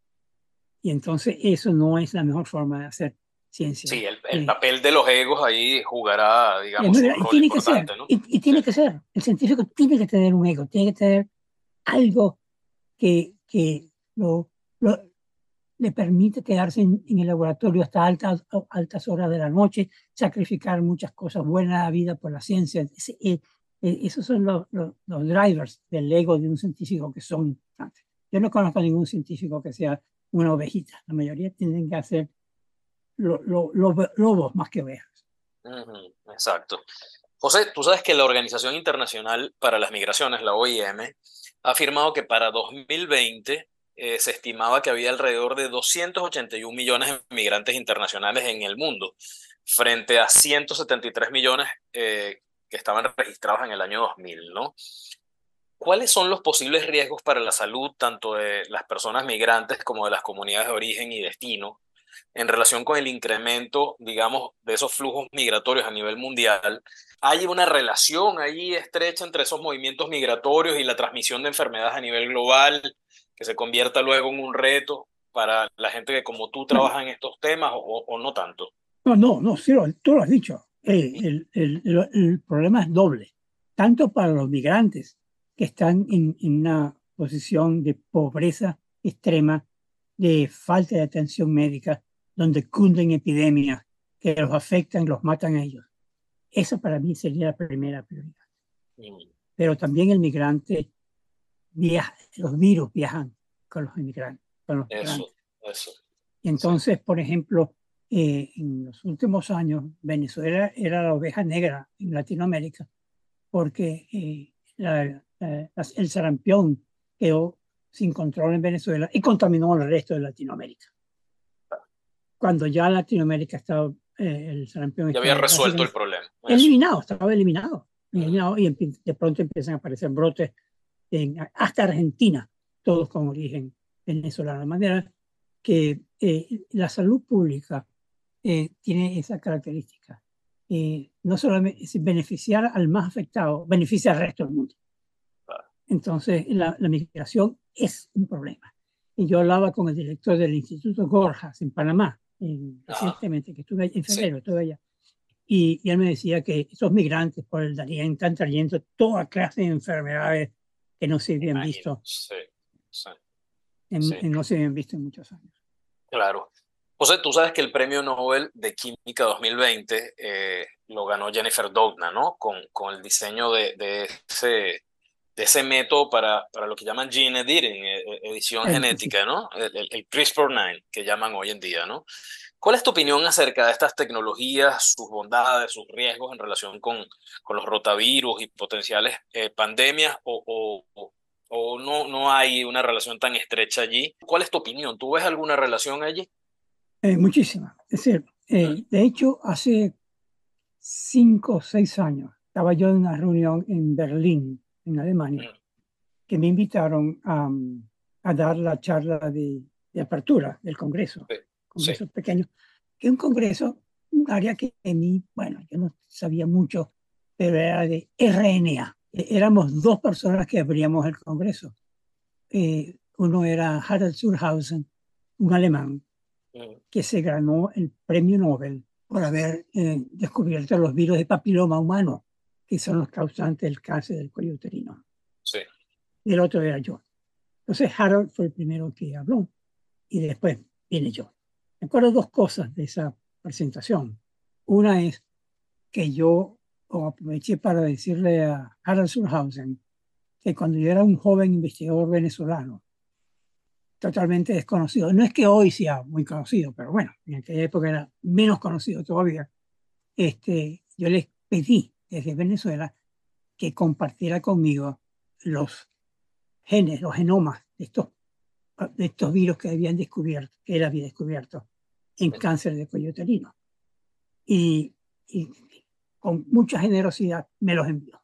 Y entonces eso no es la mejor forma de hacer ciencia. Sí, el, el eh, papel de los egos ahí jugará, digamos, un rol tiene importante, que ser, ¿no? Y, y tiene sí. que ser. El científico tiene que tener un ego, tiene que tener algo que, que lo, lo, le permite quedarse en, en el laboratorio hasta altas, altas horas de la noche, sacrificar muchas cosas buenas de la vida por la ciencia. Ese, eh, eh, esos son los, los, los drivers del ego de un científico que son importantes. Yo no conozco a ningún científico que sea una ovejita. La mayoría tienen que hacer lo, lo, lo, lobos más que ovejas. Uh-huh, exacto. José, tú sabes que la Organización Internacional para las Migraciones, la O I M, ha afirmado que para dos mil veinte eh, se estimaba que había alrededor de doscientos ochenta y un millones de migrantes internacionales en el mundo, frente a ciento setenta y tres millones eh, que estaban registrados en el año dos mil, ¿no? ¿Cuáles son los posibles riesgos para la salud tanto de las personas migrantes como de las comunidades de origen y destino en relación con el incremento, digamos, de esos flujos migratorios a nivel mundial? ¿Hay una relación ahí estrecha entre esos movimientos migratorios y la transmisión de enfermedades a nivel global que se convierta luego en un reto para la gente que como tú trabaja en estos temas o, o no tanto? No, no, no, sí, tú lo has dicho. El, el, el, el problema es doble, tanto para los migrantes que están en, en una posición de pobreza extrema, de falta de atención médica, donde cunden epidemias que los afectan, los matan a ellos. Esa para mí sería la primera prioridad. Mm. Pero también el migrante viaja, los virus viajan con los inmigrantes, con los Eso, migrantes. eso. Y entonces, por ejemplo, eh, en los últimos años, Venezuela era la oveja negra en Latinoamérica, porque eh, la, la, el sarampión quedó sin control en Venezuela y contaminó al resto de Latinoamérica. Cuando ya Latinoamérica estaba, eh, el sarampión Ya había estaba resuelto el problema. Eso. eliminado, estaba eliminado, eliminado y de pronto empiezan a aparecer brotes en, hasta Argentina, todos con origen venezolano. De manera que eh, la salud pública eh, tiene esa característica. Eh, no solamente es beneficiar al más afectado, beneficia al resto del mundo. Entonces, la, la migración es un problema. Y yo hablaba con el director del Instituto Gorjas en Panamá, en, recientemente, que estuve en febrero, sí. estuve allá. Y, y él me decía que esos migrantes por el Darién están trayendo toda clase de enfermedades que no se habían visto. Sí, sí, en, sí. En, no se habían visto en muchos años. Claro. José, tú sabes que el premio Nobel de Química dos mil veinte eh, lo ganó Jennifer Doudna, ¿no? Con, con el diseño de, de, ese, de ese método para, para lo que llaman gene editing, edición el, genética, ¿no? El, el, el CRISPR nueve, que llaman hoy en día, ¿no? ¿Cuál es tu opinión acerca de estas tecnologías, sus bondades, sus riesgos en relación con, con los rotavirus y potenciales eh, pandemias? O, o, o, ¿O no, no hay una relación tan estrecha allí? ¿Cuál es tu opinión? ¿Tú ves alguna relación allí? Eh, muchísimas. Es decir, eh, de hecho, hace cinco o seis años estaba yo en una reunión en Berlín, en Alemania, que me invitaron a, a dar la charla de, de apertura del Congreso, sí, Congreso sí. pequeño, que es un congreso, un área que en mí, bueno, yo no sabía mucho, pero era de R N A. Éramos dos personas que abríamos el Congreso. Eh, uno era Harald Surhausen, un alemán, que se ganó el premio Nobel por haber eh, descubierto los virus de papiloma humano, que son los causantes del cáncer del cuello uterino. Sí. Y el otro era yo. Entonces Harold fue el primero que habló y después viene yo. Me acuerdo dos cosas de esa presentación. Una es que yo aproveché para decirle a Harald Surhausen que cuando yo era un joven investigador venezolano, totalmente desconocido. No es que hoy sea muy conocido, pero bueno, en aquella época era menos conocido todavía. Este, yo les pedí desde Venezuela que compartiera conmigo los genes, los genomas de estos, de estos virus que habían descubierto, que él había descubierto en cáncer de cuello uterino. Y, y con mucha generosidad me los envió.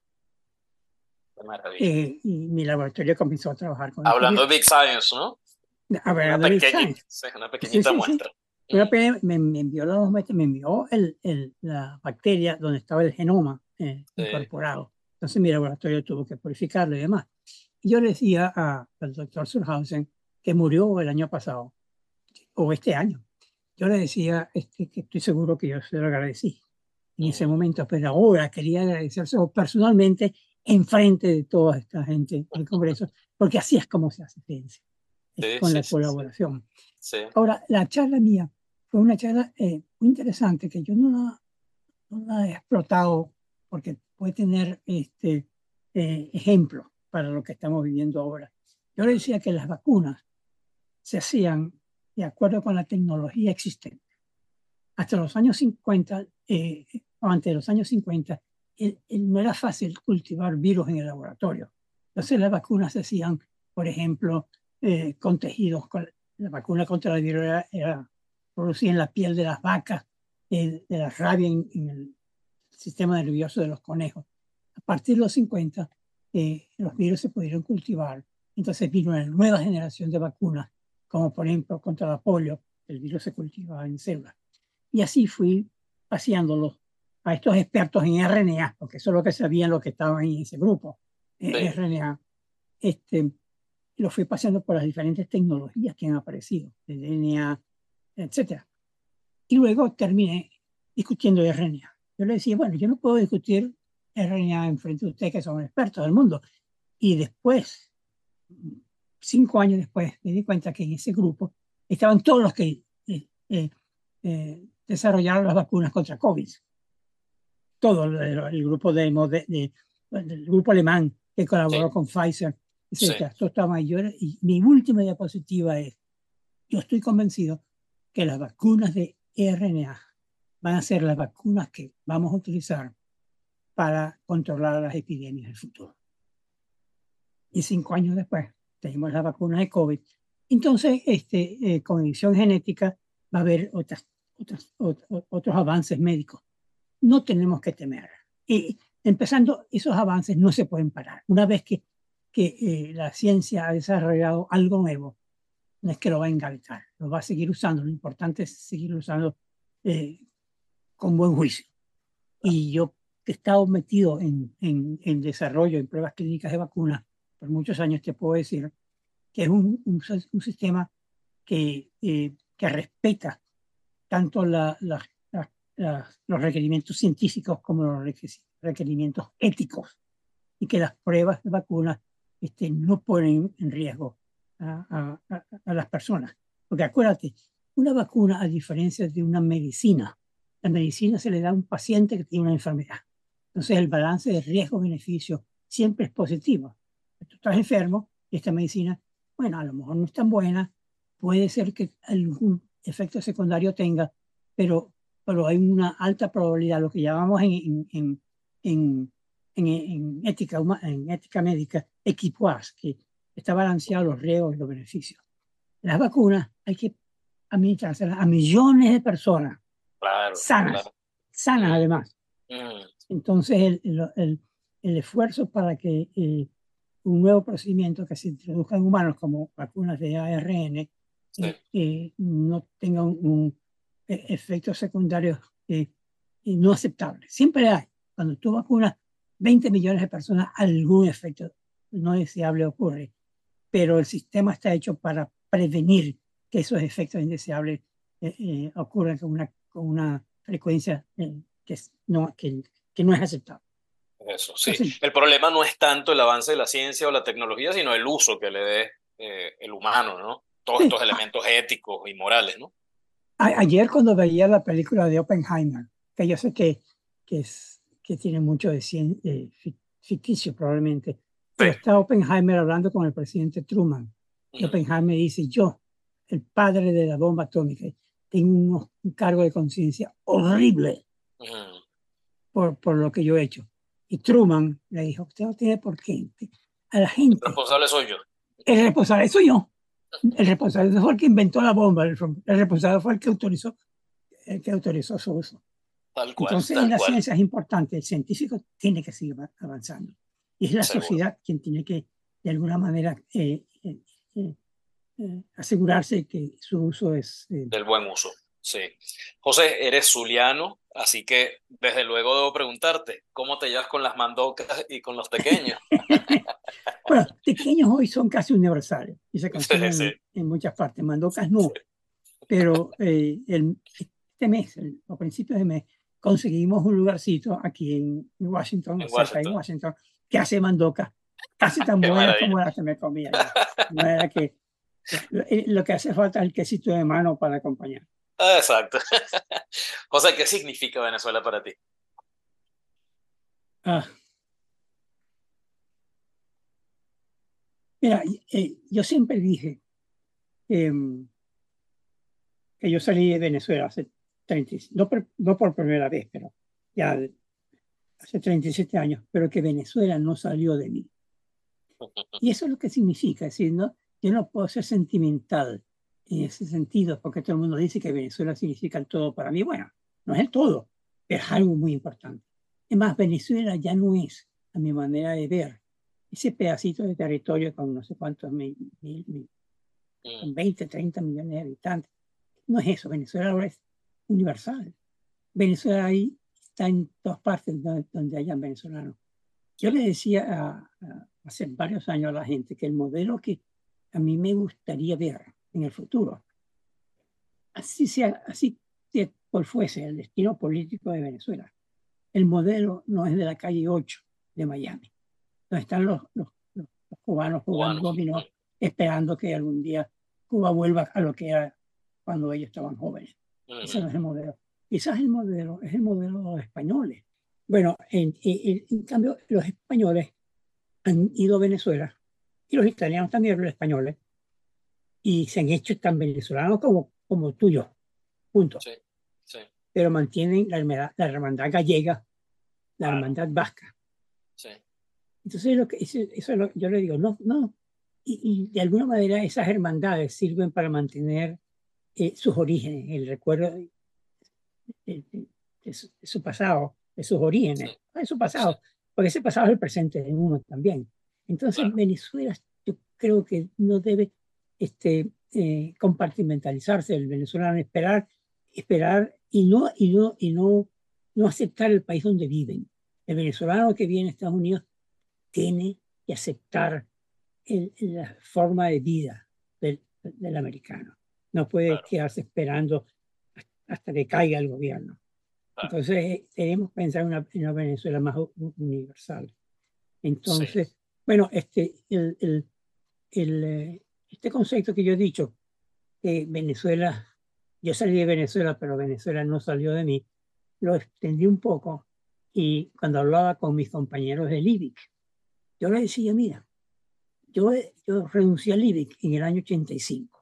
Eh, y mi laboratorio comenzó a trabajar con Hablando de Big Science, ¿no? A ver, una, pequeñita, sí, una pequeñita sí, sí, muestra. Sí. Mm. Me, me envió los me envió el, el, la bacteria donde estaba el genoma eh, sí. incorporado. Entonces mi laboratorio tuvo que purificarlo y demás. Y yo le decía a, al doctor Surhausen, que murió el año pasado, o este año, yo le decía este, que estoy seguro que yo se lo agradecí en mm. ese momento, pero ahora quería agradecérselo personalmente enfrente de toda esta gente del Congreso, porque así es como se hace ciencia. Sí, con sí, la colaboración. Sí. Ahora, la charla mía fue una charla eh, muy interesante que yo no la, no la he explotado porque puede tener este, eh, ejemplos para lo que estamos viviendo ahora. Yo le decía que las vacunas se hacían de acuerdo con la tecnología existente. Hasta los años cincuenta, eh, o antes de los años cincuenta, el, el, no era fácil cultivar virus en el laboratorio. Entonces las vacunas se hacían, por ejemplo, Eh, con tejidos. Con la vacuna contra la viruela era producida en la piel de las vacas, eh, de la rabia en, en el sistema nervioso de los conejos. A partir de los cincuenta, eh, los virus se pudieron cultivar. Entonces vino una nueva generación de vacunas, como por ejemplo contra la polio, el virus se cultivaba en células. Y así fui paseándolos a estos expertos en R N A, porque eso es lo que sabían los que estaban en ese grupo, eh, sí. R N A. Este, lo fui paseando por las diferentes tecnologías que han aparecido, el D N A, etcétera. Y luego terminé discutiendo R N A. Yo le decía, bueno, yo no puedo discutir R N A en frente de ustedes que son expertos del mundo. Y después, cinco años después, me di cuenta que en ese grupo estaban todos los que eh, eh, eh, desarrollaron las vacunas contra COVID. todo el, el grupo de, de, de, el grupo alemán que colaboró Sí, con Pfizer, sí. etcétera. Esto está mayor. Y mi última diapositiva es, yo estoy convencido que las vacunas de R N A van a ser las vacunas que vamos a utilizar para controlar las epidemias del futuro. Y cinco años después tenemos las vacunas de COVID. Entonces, este, eh, con edición genética va a haber otras, otras, otros, otros avances médicos. No tenemos que temer. Y empezando, esos avances no se pueden parar. Una vez que, que eh, la ciencia ha desarrollado algo nuevo, no es que lo va a engavetar, lo va a seguir usando. Lo importante es seguir usando eh, con buen juicio. Y yo que he estado metido en, en, en desarrollo, en pruebas clínicas de vacunas por muchos años, te puedo decir que es un, un, un sistema que, eh, que respeta tanto la, la, la, la, los requerimientos científicos como los requerimientos éticos, y que las pruebas de vacunas este, no ponen en riesgo a, a, a, a las personas. Porque acuérdate, una vacuna, a diferencia de una medicina, la medicina se le da a un paciente que tiene una enfermedad. Entonces el balance de riesgo-beneficio siempre es positivo. Tú estás enfermo y esta medicina, bueno, a lo mejor no es tan buena, puede ser que algún efecto secundario tenga, pero, pero hay una alta probabilidad, lo que llamamos en, en, en, en, en ética, en ética médica, equipoise, que está balanceado los riesgos y los beneficios. Las vacunas hay que administrárselas a millones de personas Claro, sanas, claro. sanas Mm, además. mm, Entonces, el, el, el, el esfuerzo para que eh, un nuevo procedimiento que se introduzca en humanos, como vacunas de A R N, sí. eh, eh, no tenga un, un eh, efectos secundarios eh, no aceptables. Siempre hay. Cuando tú vacunas veinte millones de personas, algún efecto no deseable ocurre, pero el sistema está hecho para prevenir que esos efectos indeseables eh, eh, ocurran con una, con una frecuencia eh, que, es, no, que, que no es aceptable. Eso, sí. Entonces, El problema no es tanto el avance de la ciencia o la tecnología, sino el uso que le dé eh, el humano, ¿no? Todos sí, estos elementos éticos y morales, ¿no? a, ayer cuando veía la película de Oppenheimer, que yo sé que, que, es, que tiene mucho de cien, eh, ficticio probablemente, Sí. pero está Oppenheimer hablando con el presidente Truman. Y Ujú. Oppenheimer dice, yo, el padre de la bomba atómica, tengo un, un cargo de conciencia horrible Ujú. por, por lo que yo he hecho. Y Truman le dijo, usted no tiene por qué. A la El gente, responsable soy yo. el responsable soy yo. El responsable fue el que inventó la bomba, el, el responsable fue el que autorizó, el que autorizó su uso. Tal cual, Entonces, en tal la cual. ciencia es importante, el científico tiene que seguir avanzando. Y es la Seguro. sociedad quien tiene que, de alguna manera, eh, eh, eh, eh, asegurarse que su uso es... Eh, Del buen uso. Sí. José, eres zuliano, así que desde luego debo preguntarte, ¿cómo te llevas con las mandocas y con los pequeños? bueno, pequeños hoy son casi universales y se Sí, consiguen sí, en, en muchas partes. Mandocas no, pero eh, el, este mes, el, a principios de mes, conseguimos un lugarcito aquí en Washington, en cerca de Washington. Washington, que hace mandocas casi tan Qué buenas maravilla. como las que me comía yo. De manera que lo, lo que hace falta es el quesito de mano para acompañar. Ah, exacto. José, ¿qué significa Venezuela para ti? Ah, mira, eh, yo siempre dije eh, que yo salí de Venezuela hace treinta, no por, no por primera vez, pero ya hace treinta y siete años, pero que Venezuela no salió de mí. Y eso es lo que significa, es decir, ¿no? Yo no puedo ser sentimental en ese sentido, porque todo el mundo dice que Venezuela significa el todo para mí. Bueno, no es el todo, pero es algo muy importante. Es más, Venezuela ya no es, a mi manera de ver, ese pedacito de territorio con no sé cuántos mil, mil, mil Mm, con veinte, treinta millones de habitantes. No es eso, Venezuela ahora es universal. Venezuela ahí está en todas partes donde, donde hayan venezolanos. Yo le decía a, a, hace varios años a la gente que el modelo que a mí me gustaría ver en el futuro, así sea, así que cual fuese el destino político de Venezuela, el modelo no es de la calle ocho de Miami, donde están los, los, los, los cubanos jugando cubano. dominó, esperando que algún día Cuba vuelva a lo que era cuando ellos estaban jóvenes. Mm, Ese mm, no es el modelo. Quizás el modelo es el modelo de los españoles, Bueno, en, en, en cambio, los españoles han ido a Venezuela, y los italianos también, los españoles, y se han hecho tan venezolanos como, como tuyos, punto. Sí, sí, Pero mantienen la hermandad, la hermandad gallega, la claro, hermandad vasca. sí, Entonces, lo que, eso, eso es lo que yo le digo, no, no. Y, y de alguna manera esas hermandades sirven para mantener eh, sus orígenes, el recuerdo de, de- de- de su, de su pasado, de sus sí, orígenes, de su sí, pasado, porque ese pasado es el presente de uno también. Entonces, claro, Venezuela, yo creo que no debe este, eh, compartimentalizarse el venezolano, esperar, esperar y no, y no, y no, no aceptar el país donde viven. El venezolano que viene a Estados Unidos tiene que aceptar el- la forma de vida del, del americano. No puede claro, quedarse esperando hasta que caiga el gobierno. claro, Entonces, eh, debemos pensar en una, en una Venezuela más u- universal. sí, Entonces, bueno, este, el, el, el, eh, este concepto que yo he dicho, que Venezuela, yo salí de Venezuela, pero Venezuela no salió de mí, lo extendí un poco y cuando hablaba con mis compañeros del IBIC, yo les decía, mira, yo, yo renuncié al IBIC en el año ochenta y cinco,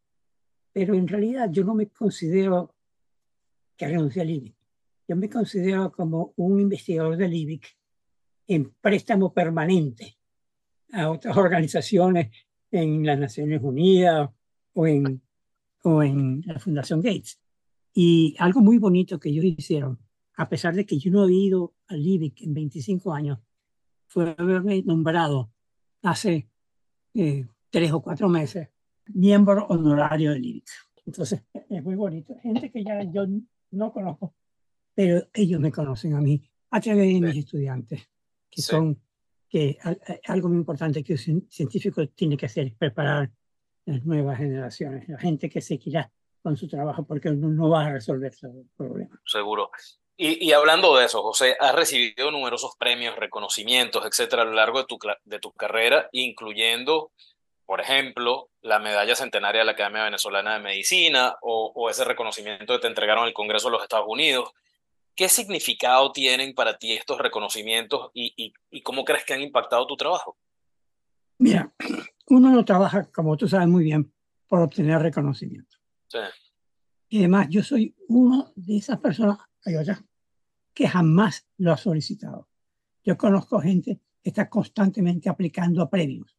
pero en realidad yo no me considero que renuncié al IBIC. Yo me considero como un investigador del IBIC en préstamo permanente a otras organizaciones en las Naciones Unidas o en, o en la Fundación Gates. Y algo muy bonito que ellos hicieron, a pesar de que yo no había ido al IBIC en veinticinco años, fue haberme nombrado hace eh, tres o cuatro meses miembro honorario del IBIC. Entonces, es muy bonito. Gente que ya yo no conozco, pero ellos me conocen a mí a través de sí, mis estudiantes, que sí, son que algo muy importante que un científico tiene que hacer es preparar las nuevas generaciones, la gente que se quiera con su trabajo, porque uno no va a resolver el problema. seguro. Y, y hablando de eso, José, has recibido numerosos premios, reconocimientos, etcétera, a lo largo de tu, cla- de tu carrera, incluyendo, por ejemplo, la medalla centenaria de la Academia Venezolana de Medicina o, o ese reconocimiento que te entregaron en el Congreso de los Estados Unidos. ¿Qué significado tienen para ti estos reconocimientos y, y, y cómo crees que han impactado tu trabajo? Mira, uno no trabaja, como tú sabes muy bien, por obtener reconocimiento. Sí, Y además, yo soy uno de esas personas, hay otras, que jamás lo ha solicitado. Yo conozco gente que está constantemente aplicando a premios.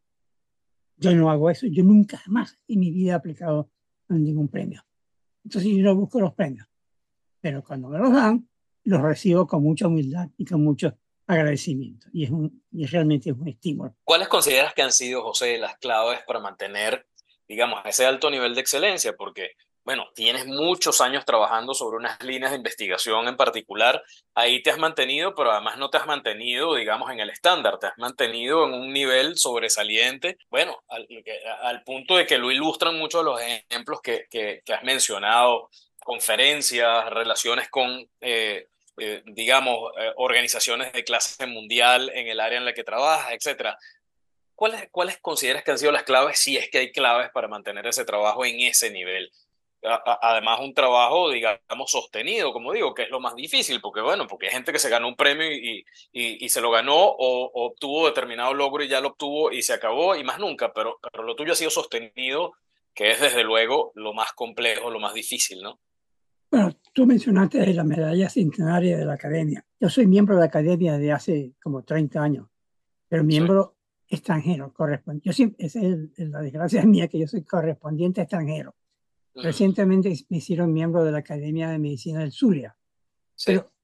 Yo no hago eso, yo nunca jamás en mi vida he aplicado a ningún premio. Entonces yo no busco los premios, pero cuando me los dan, los recibo con mucha humildad y con mucho agradecimiento. Y, es un, y realmente es un estímulo. ¿cuáles consideras que han sido, José, las claves para mantener, digamos, ese alto nivel de excelencia? Porque, bueno, tienes muchos años trabajando sobre unas líneas de investigación en particular. Ahí te has mantenido, pero además no te has mantenido, digamos, en el estándar, te has mantenido en un nivel sobresaliente. Bueno, al, al punto de que lo ilustran muchos de los ejemplos que, que, que has mencionado, conferencias, relaciones con... Eh, eh, digamos, eh, organizaciones de clase mundial en el área en la que trabajas, etcétera. ¿Cuáles, cuáles consideras que han sido las claves, si es que hay claves para mantener ese trabajo en ese nivel? A, a, además, un trabajo, digamos, sostenido, como digo, que es lo más difícil, porque bueno, porque hay gente que se ganó un premio y, y, y se lo ganó o, o obtuvo determinado logro y ya lo obtuvo y se acabó y más nunca, pero, pero lo tuyo ha sido sostenido, que es desde luego lo más complejo, lo más difícil, ¿no? Bueno, tú mencionaste la medalla centenaria de la academia. Yo soy miembro de la academia de hace como treinta años, pero Sí. miembro extranjero, correspondiente. Yo siempre, esa es el- la desgracia mía, que yo soy correspondiente extranjero. Ujú. Recientemente me hicieron miembro de la Academia de Medicina del Zulia, Sí, pero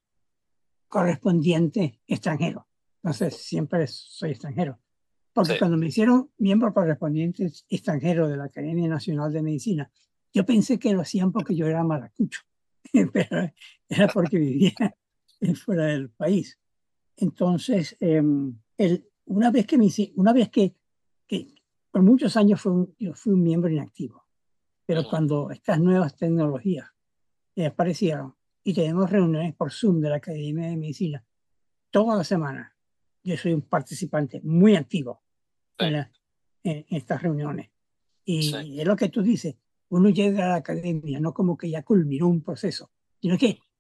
correspondiente extranjero. Entonces siempre soy extranjero. sí, Porque cuando me hicieron miembro correspondiente extranjero de la Academia Nacional de Medicina, yo pensé que lo hacían porque yo era maracucho, pero era porque vivía fuera del país. Entonces, eh, el, una vez que me hice- una vez que, que por muchos años fue un- yo fui un miembro inactivo, pero ujú, cuando estas nuevas tecnologías eh, aparecieron y tenemos reuniones por Zoom de la Academia de Medicina toda la semana, yo soy un participante muy activo sí, en, la, en estas reuniones. sí, Y es lo que tú dices, uno llega a la academia no como que ya culminó un proceso, sino que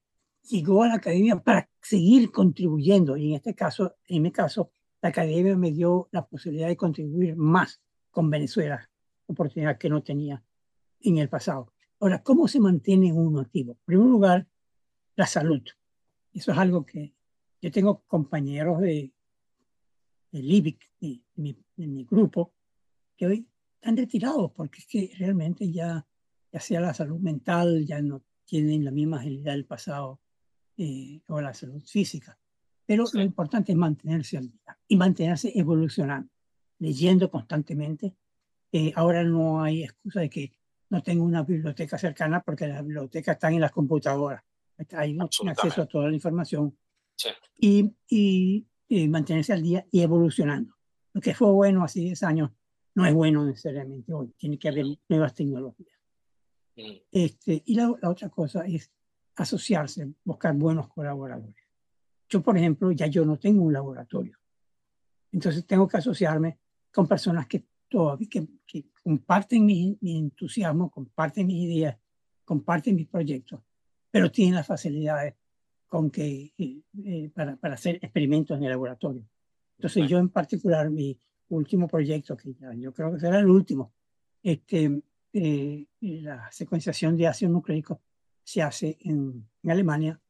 llegó a la academia para seguir contribuyendo. Y en este caso, en mi caso, la academia me dio la posibilidad de contribuir más con Venezuela, oportunidad que no tenía en el pasado. Ahora, ¿cómo se mantiene uno activo? En primer lugar, la salud. Eso es algo que yo tengo compañeros de, de LIBIC, de, de, mi, de mi grupo, que hoy están retirados porque es que realmente ya, ya sea la salud mental, ya no tienen la misma agilidad del pasado eh, o la salud física. Pero Sí. lo importante es mantenerse al día y mantenerse evolucionando, leyendo constantemente. Eh, ahora no hay excusa de que no tengo una biblioteca cercana porque las bibliotecas están en las computadoras. Ahí uno tiene acceso a Absolutamente. toda la información Sí. y, y, y mantenerse al día y evolucionando. Lo que fue bueno hace diez años no es bueno necesariamente hoy. Tiene que haber nuevas tecnologías. Mm. Este, y la, la otra cosa es asociarse, buscar buenos colaboradores. Yo, por ejemplo, ya yo no tengo un laboratorio. Entonces tengo que asociarme con personas que todavía que, que comparten mi, mi entusiasmo, comparten mis ideas, comparten mis proyectos, pero tienen las facilidades con que, eh, eh, para, para hacer experimentos en el laboratorio. Entonces Sí. yo en particular, mi último proyecto, que ya, yo creo que será el último, este, eh, la secuenciación de ácido nucleico se hace en, en Alemania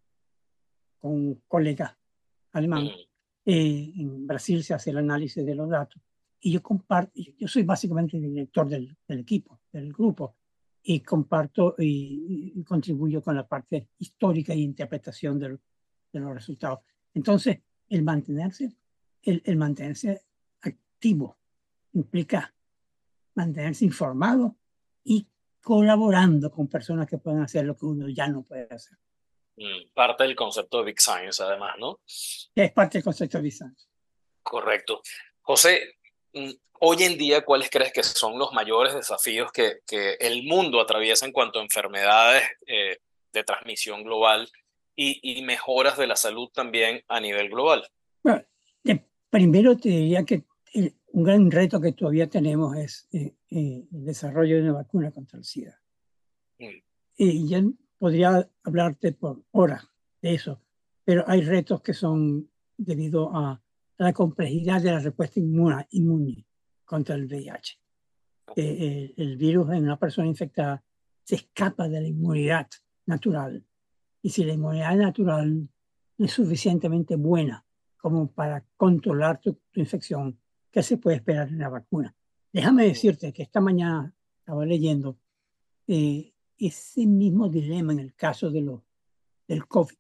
con un colega alemán. Mm. Eh, en Brasil se hace el análisis de los datos y yo comparto, yo soy básicamente el director del, del equipo, del grupo, y comparto y, y contribuyo con la parte histórica y interpretación del, de los resultados. Entonces, el mantenerse, el, el mantenerse activo implica mantenerse informado y colaborando con personas que pueden hacer lo que uno ya no puede hacer. Mm. Parte del concepto de Big Science, además, ¿no? Que es parte del concepto de Bizancio. Correcto. José, mm, hoy en día, ¿cuáles crees que son los mayores desafíos que, que el mundo atraviesa en cuanto a enfermedades eh, de transmisión global y, y mejoras de la salud también a nivel global? Bueno, de, primero te diría que el, un gran reto que todavía tenemos es eh, eh, el desarrollo de una vacuna contra el SIDA. Mm. Y ya podría hablarte por horas de eso, pero hay retos que son debido a, a la complejidad de la respuesta inmune, inmune contra el V I H. Eh, el, el virus en una persona infectada se escapa de la inmunidad natural. Y si la inmunidad natural no es suficientemente buena como para controlar tu, tu infección, ¿qué se puede esperar en la vacuna? Déjame Mm. decirte que esta mañana estaba leyendo eh, ese mismo dilema en el caso de lo, del COVID.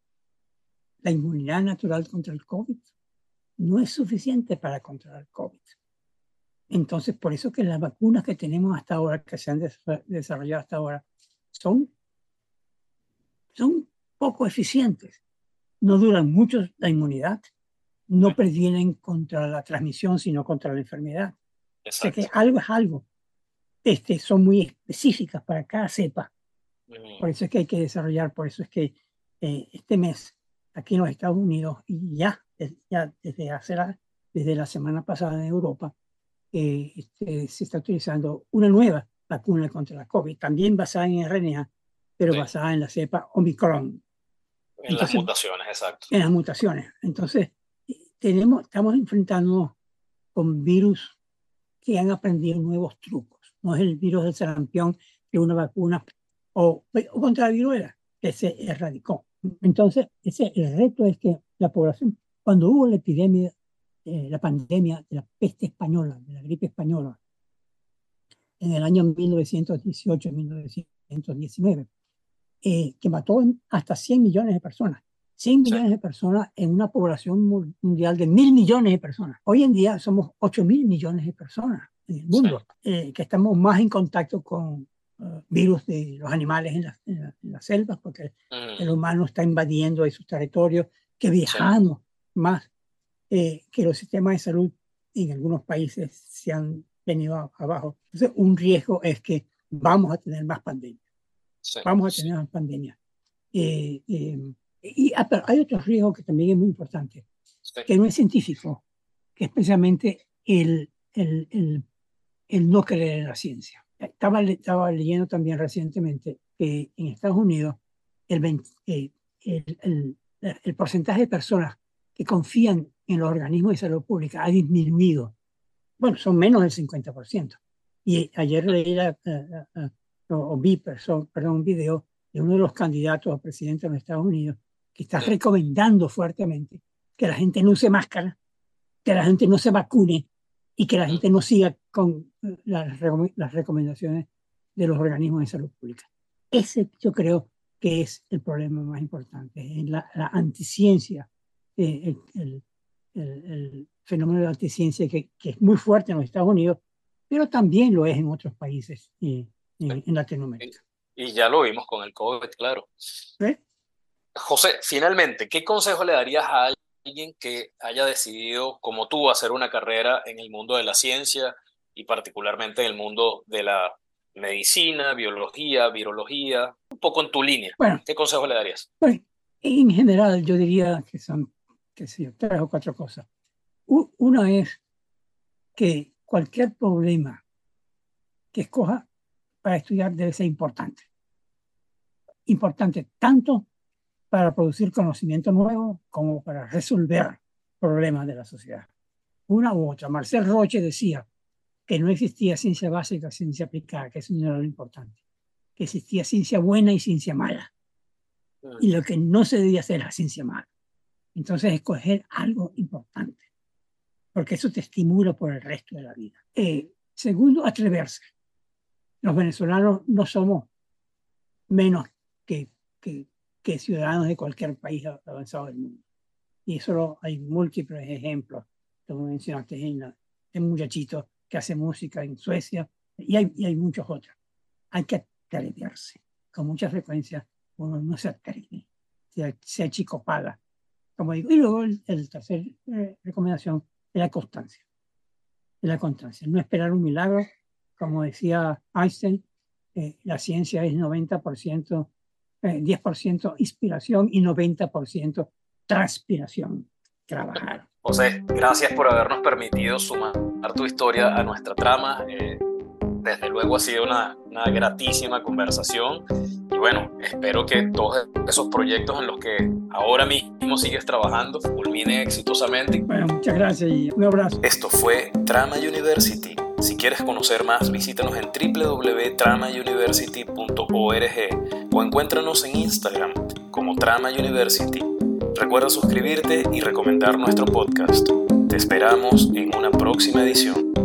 La inmunidad natural contra el COVID no es suficiente para controlar el COVID. Entonces, por eso que las vacunas que tenemos hasta ahora, que se han des desarrollado hasta ahora, son, son poco eficientes. No duran mucho la inmunidad, no previenen contra la transmisión, sino contra la enfermedad. O sea que Exacto. algo es algo. Este, son muy específicas para cada cepa. Mm. Por eso es que hay que desarrollar, por eso es que eh, este mes, aquí en los Estados Unidos, y ya, ya desde, hace la, desde la semana pasada en Europa, eh, este, se está utilizando una nueva vacuna contra la COVID, también basada en R N A, pero Sí, basada en la cepa Omicron. en las Entonces, mutaciones, exacto. en las mutaciones. Entonces, tenemos, estamos enfrentándonos con virus que han aprendido nuevos trucos. No es el virus del sarampión que una vacuna o, o contra la viruela que se erradicó. Entonces, ese, el reto es que la población, cuando hubo la epidemia, eh, la pandemia de la peste española, de la gripe española, en el año mil novecientos dieciocho mil novecientos diecinueve, eh, que mató hasta cien millones de personas. cien Sí. millones de personas en una población mundial de mil millones de personas. Hoy en día somos ocho mil millones de personas en el Sí. mundo, eh, que estamos más en contacto con uh, virus de los animales en, la, en, la, en las selvas, porque Mm. el humano está invadiendo esos territorios, que Sí. viajamos más, eh, que los sistemas de salud en algunos países se han venido a, abajo. Entonces, un riesgo es que vamos a tener más pandemias. Sí. Vamos a tener más pandemias. Eh, eh, y ah, pero hay otro riesgo que también es muy importante, Sí. que no es científico, que es precisamente el, el, el, el no creer en la ciencia. Estaba, estaba leyendo también recientemente que en Estados Unidos el veinte, eh, el, el, el porcentaje de personas que confían en los organismos de salud pública ha disminuido. Bueno, son menos del cincuenta por ciento. Y ayer leí la, uh, uh, uh, o vi perdón, un video de uno de los candidatos a presidente de los Estados Unidos que está recomendando fuertemente que la gente no use máscara, que la gente no se vacune y que la gente no siga con las, las recomendaciones de los organismos de salud pública. Ese yo creo que es el problema más importante, la, la anticiencia, eh, el, el, el, el fenómeno de la anticiencia que, que es muy fuerte en los Estados Unidos, pero también lo es en otros países eh, en, en Latinoamérica. Y ya lo vimos con el COVID, claro. ¿Eh? José, finalmente, ¿qué consejo le darías a alguien que haya decidido, como tú, hacer una carrera en el mundo de la ciencia y particularmente en el mundo de la medicina, biología, virología, un poco en tu línea? Bueno, ¿qué consejo le darías? Bueno, en general yo diría que son, qué sé yo, tres o cuatro cosas. Una es que cualquier problema que escoja para estudiar debe ser importante. Importante tanto para producir conocimiento nuevo como para resolver problemas de la sociedad. Una u otra. Marcel Roche decía que no existía ciencia básica, ciencia aplicada, que eso no era lo importante. Que existía ciencia buena y ciencia mala. Y lo que no se debía hacer era ciencia mala. Entonces, escoger algo importante, porque eso te estimula por el resto de la vida. Eh, segundo, atreverse. Los venezolanos no somos menos que, que, que ciudadanos de cualquier país avanzado del mundo. Y eso lo, hay múltiples ejemplos, como mencionaste, en el muchachito que hace música en Suecia, y hay, y hay muchos otros. Hay que atreverse. Con mucha frecuencia uno no se atreve, se, se achicopada, como digo. Y luego el, el tercer eh, recomendación es la constancia. Es la constancia. No esperar un milagro. Como decía Einstein, eh, la ciencia es noventa por ciento, eh, diez por ciento inspiración y noventa por ciento transpiración. Trabajar. José, gracias por habernos permitido sumar tu historia a nuestra trama. Eh, desde luego ha sido una, una gratísima conversación. Y bueno, espero que todos esos proyectos en los que ahora mismo sigues trabajando culminen exitosamente. Bueno, muchas gracias y un abrazo. Esto fue Trama University. Si quieres conocer más, visítanos en doble u doble u doble u punto trama university punto org o encuéntranos en Instagram como Trama University. Recuerda suscribirte y recomendar nuestro podcast. Te esperamos en una próxima edición.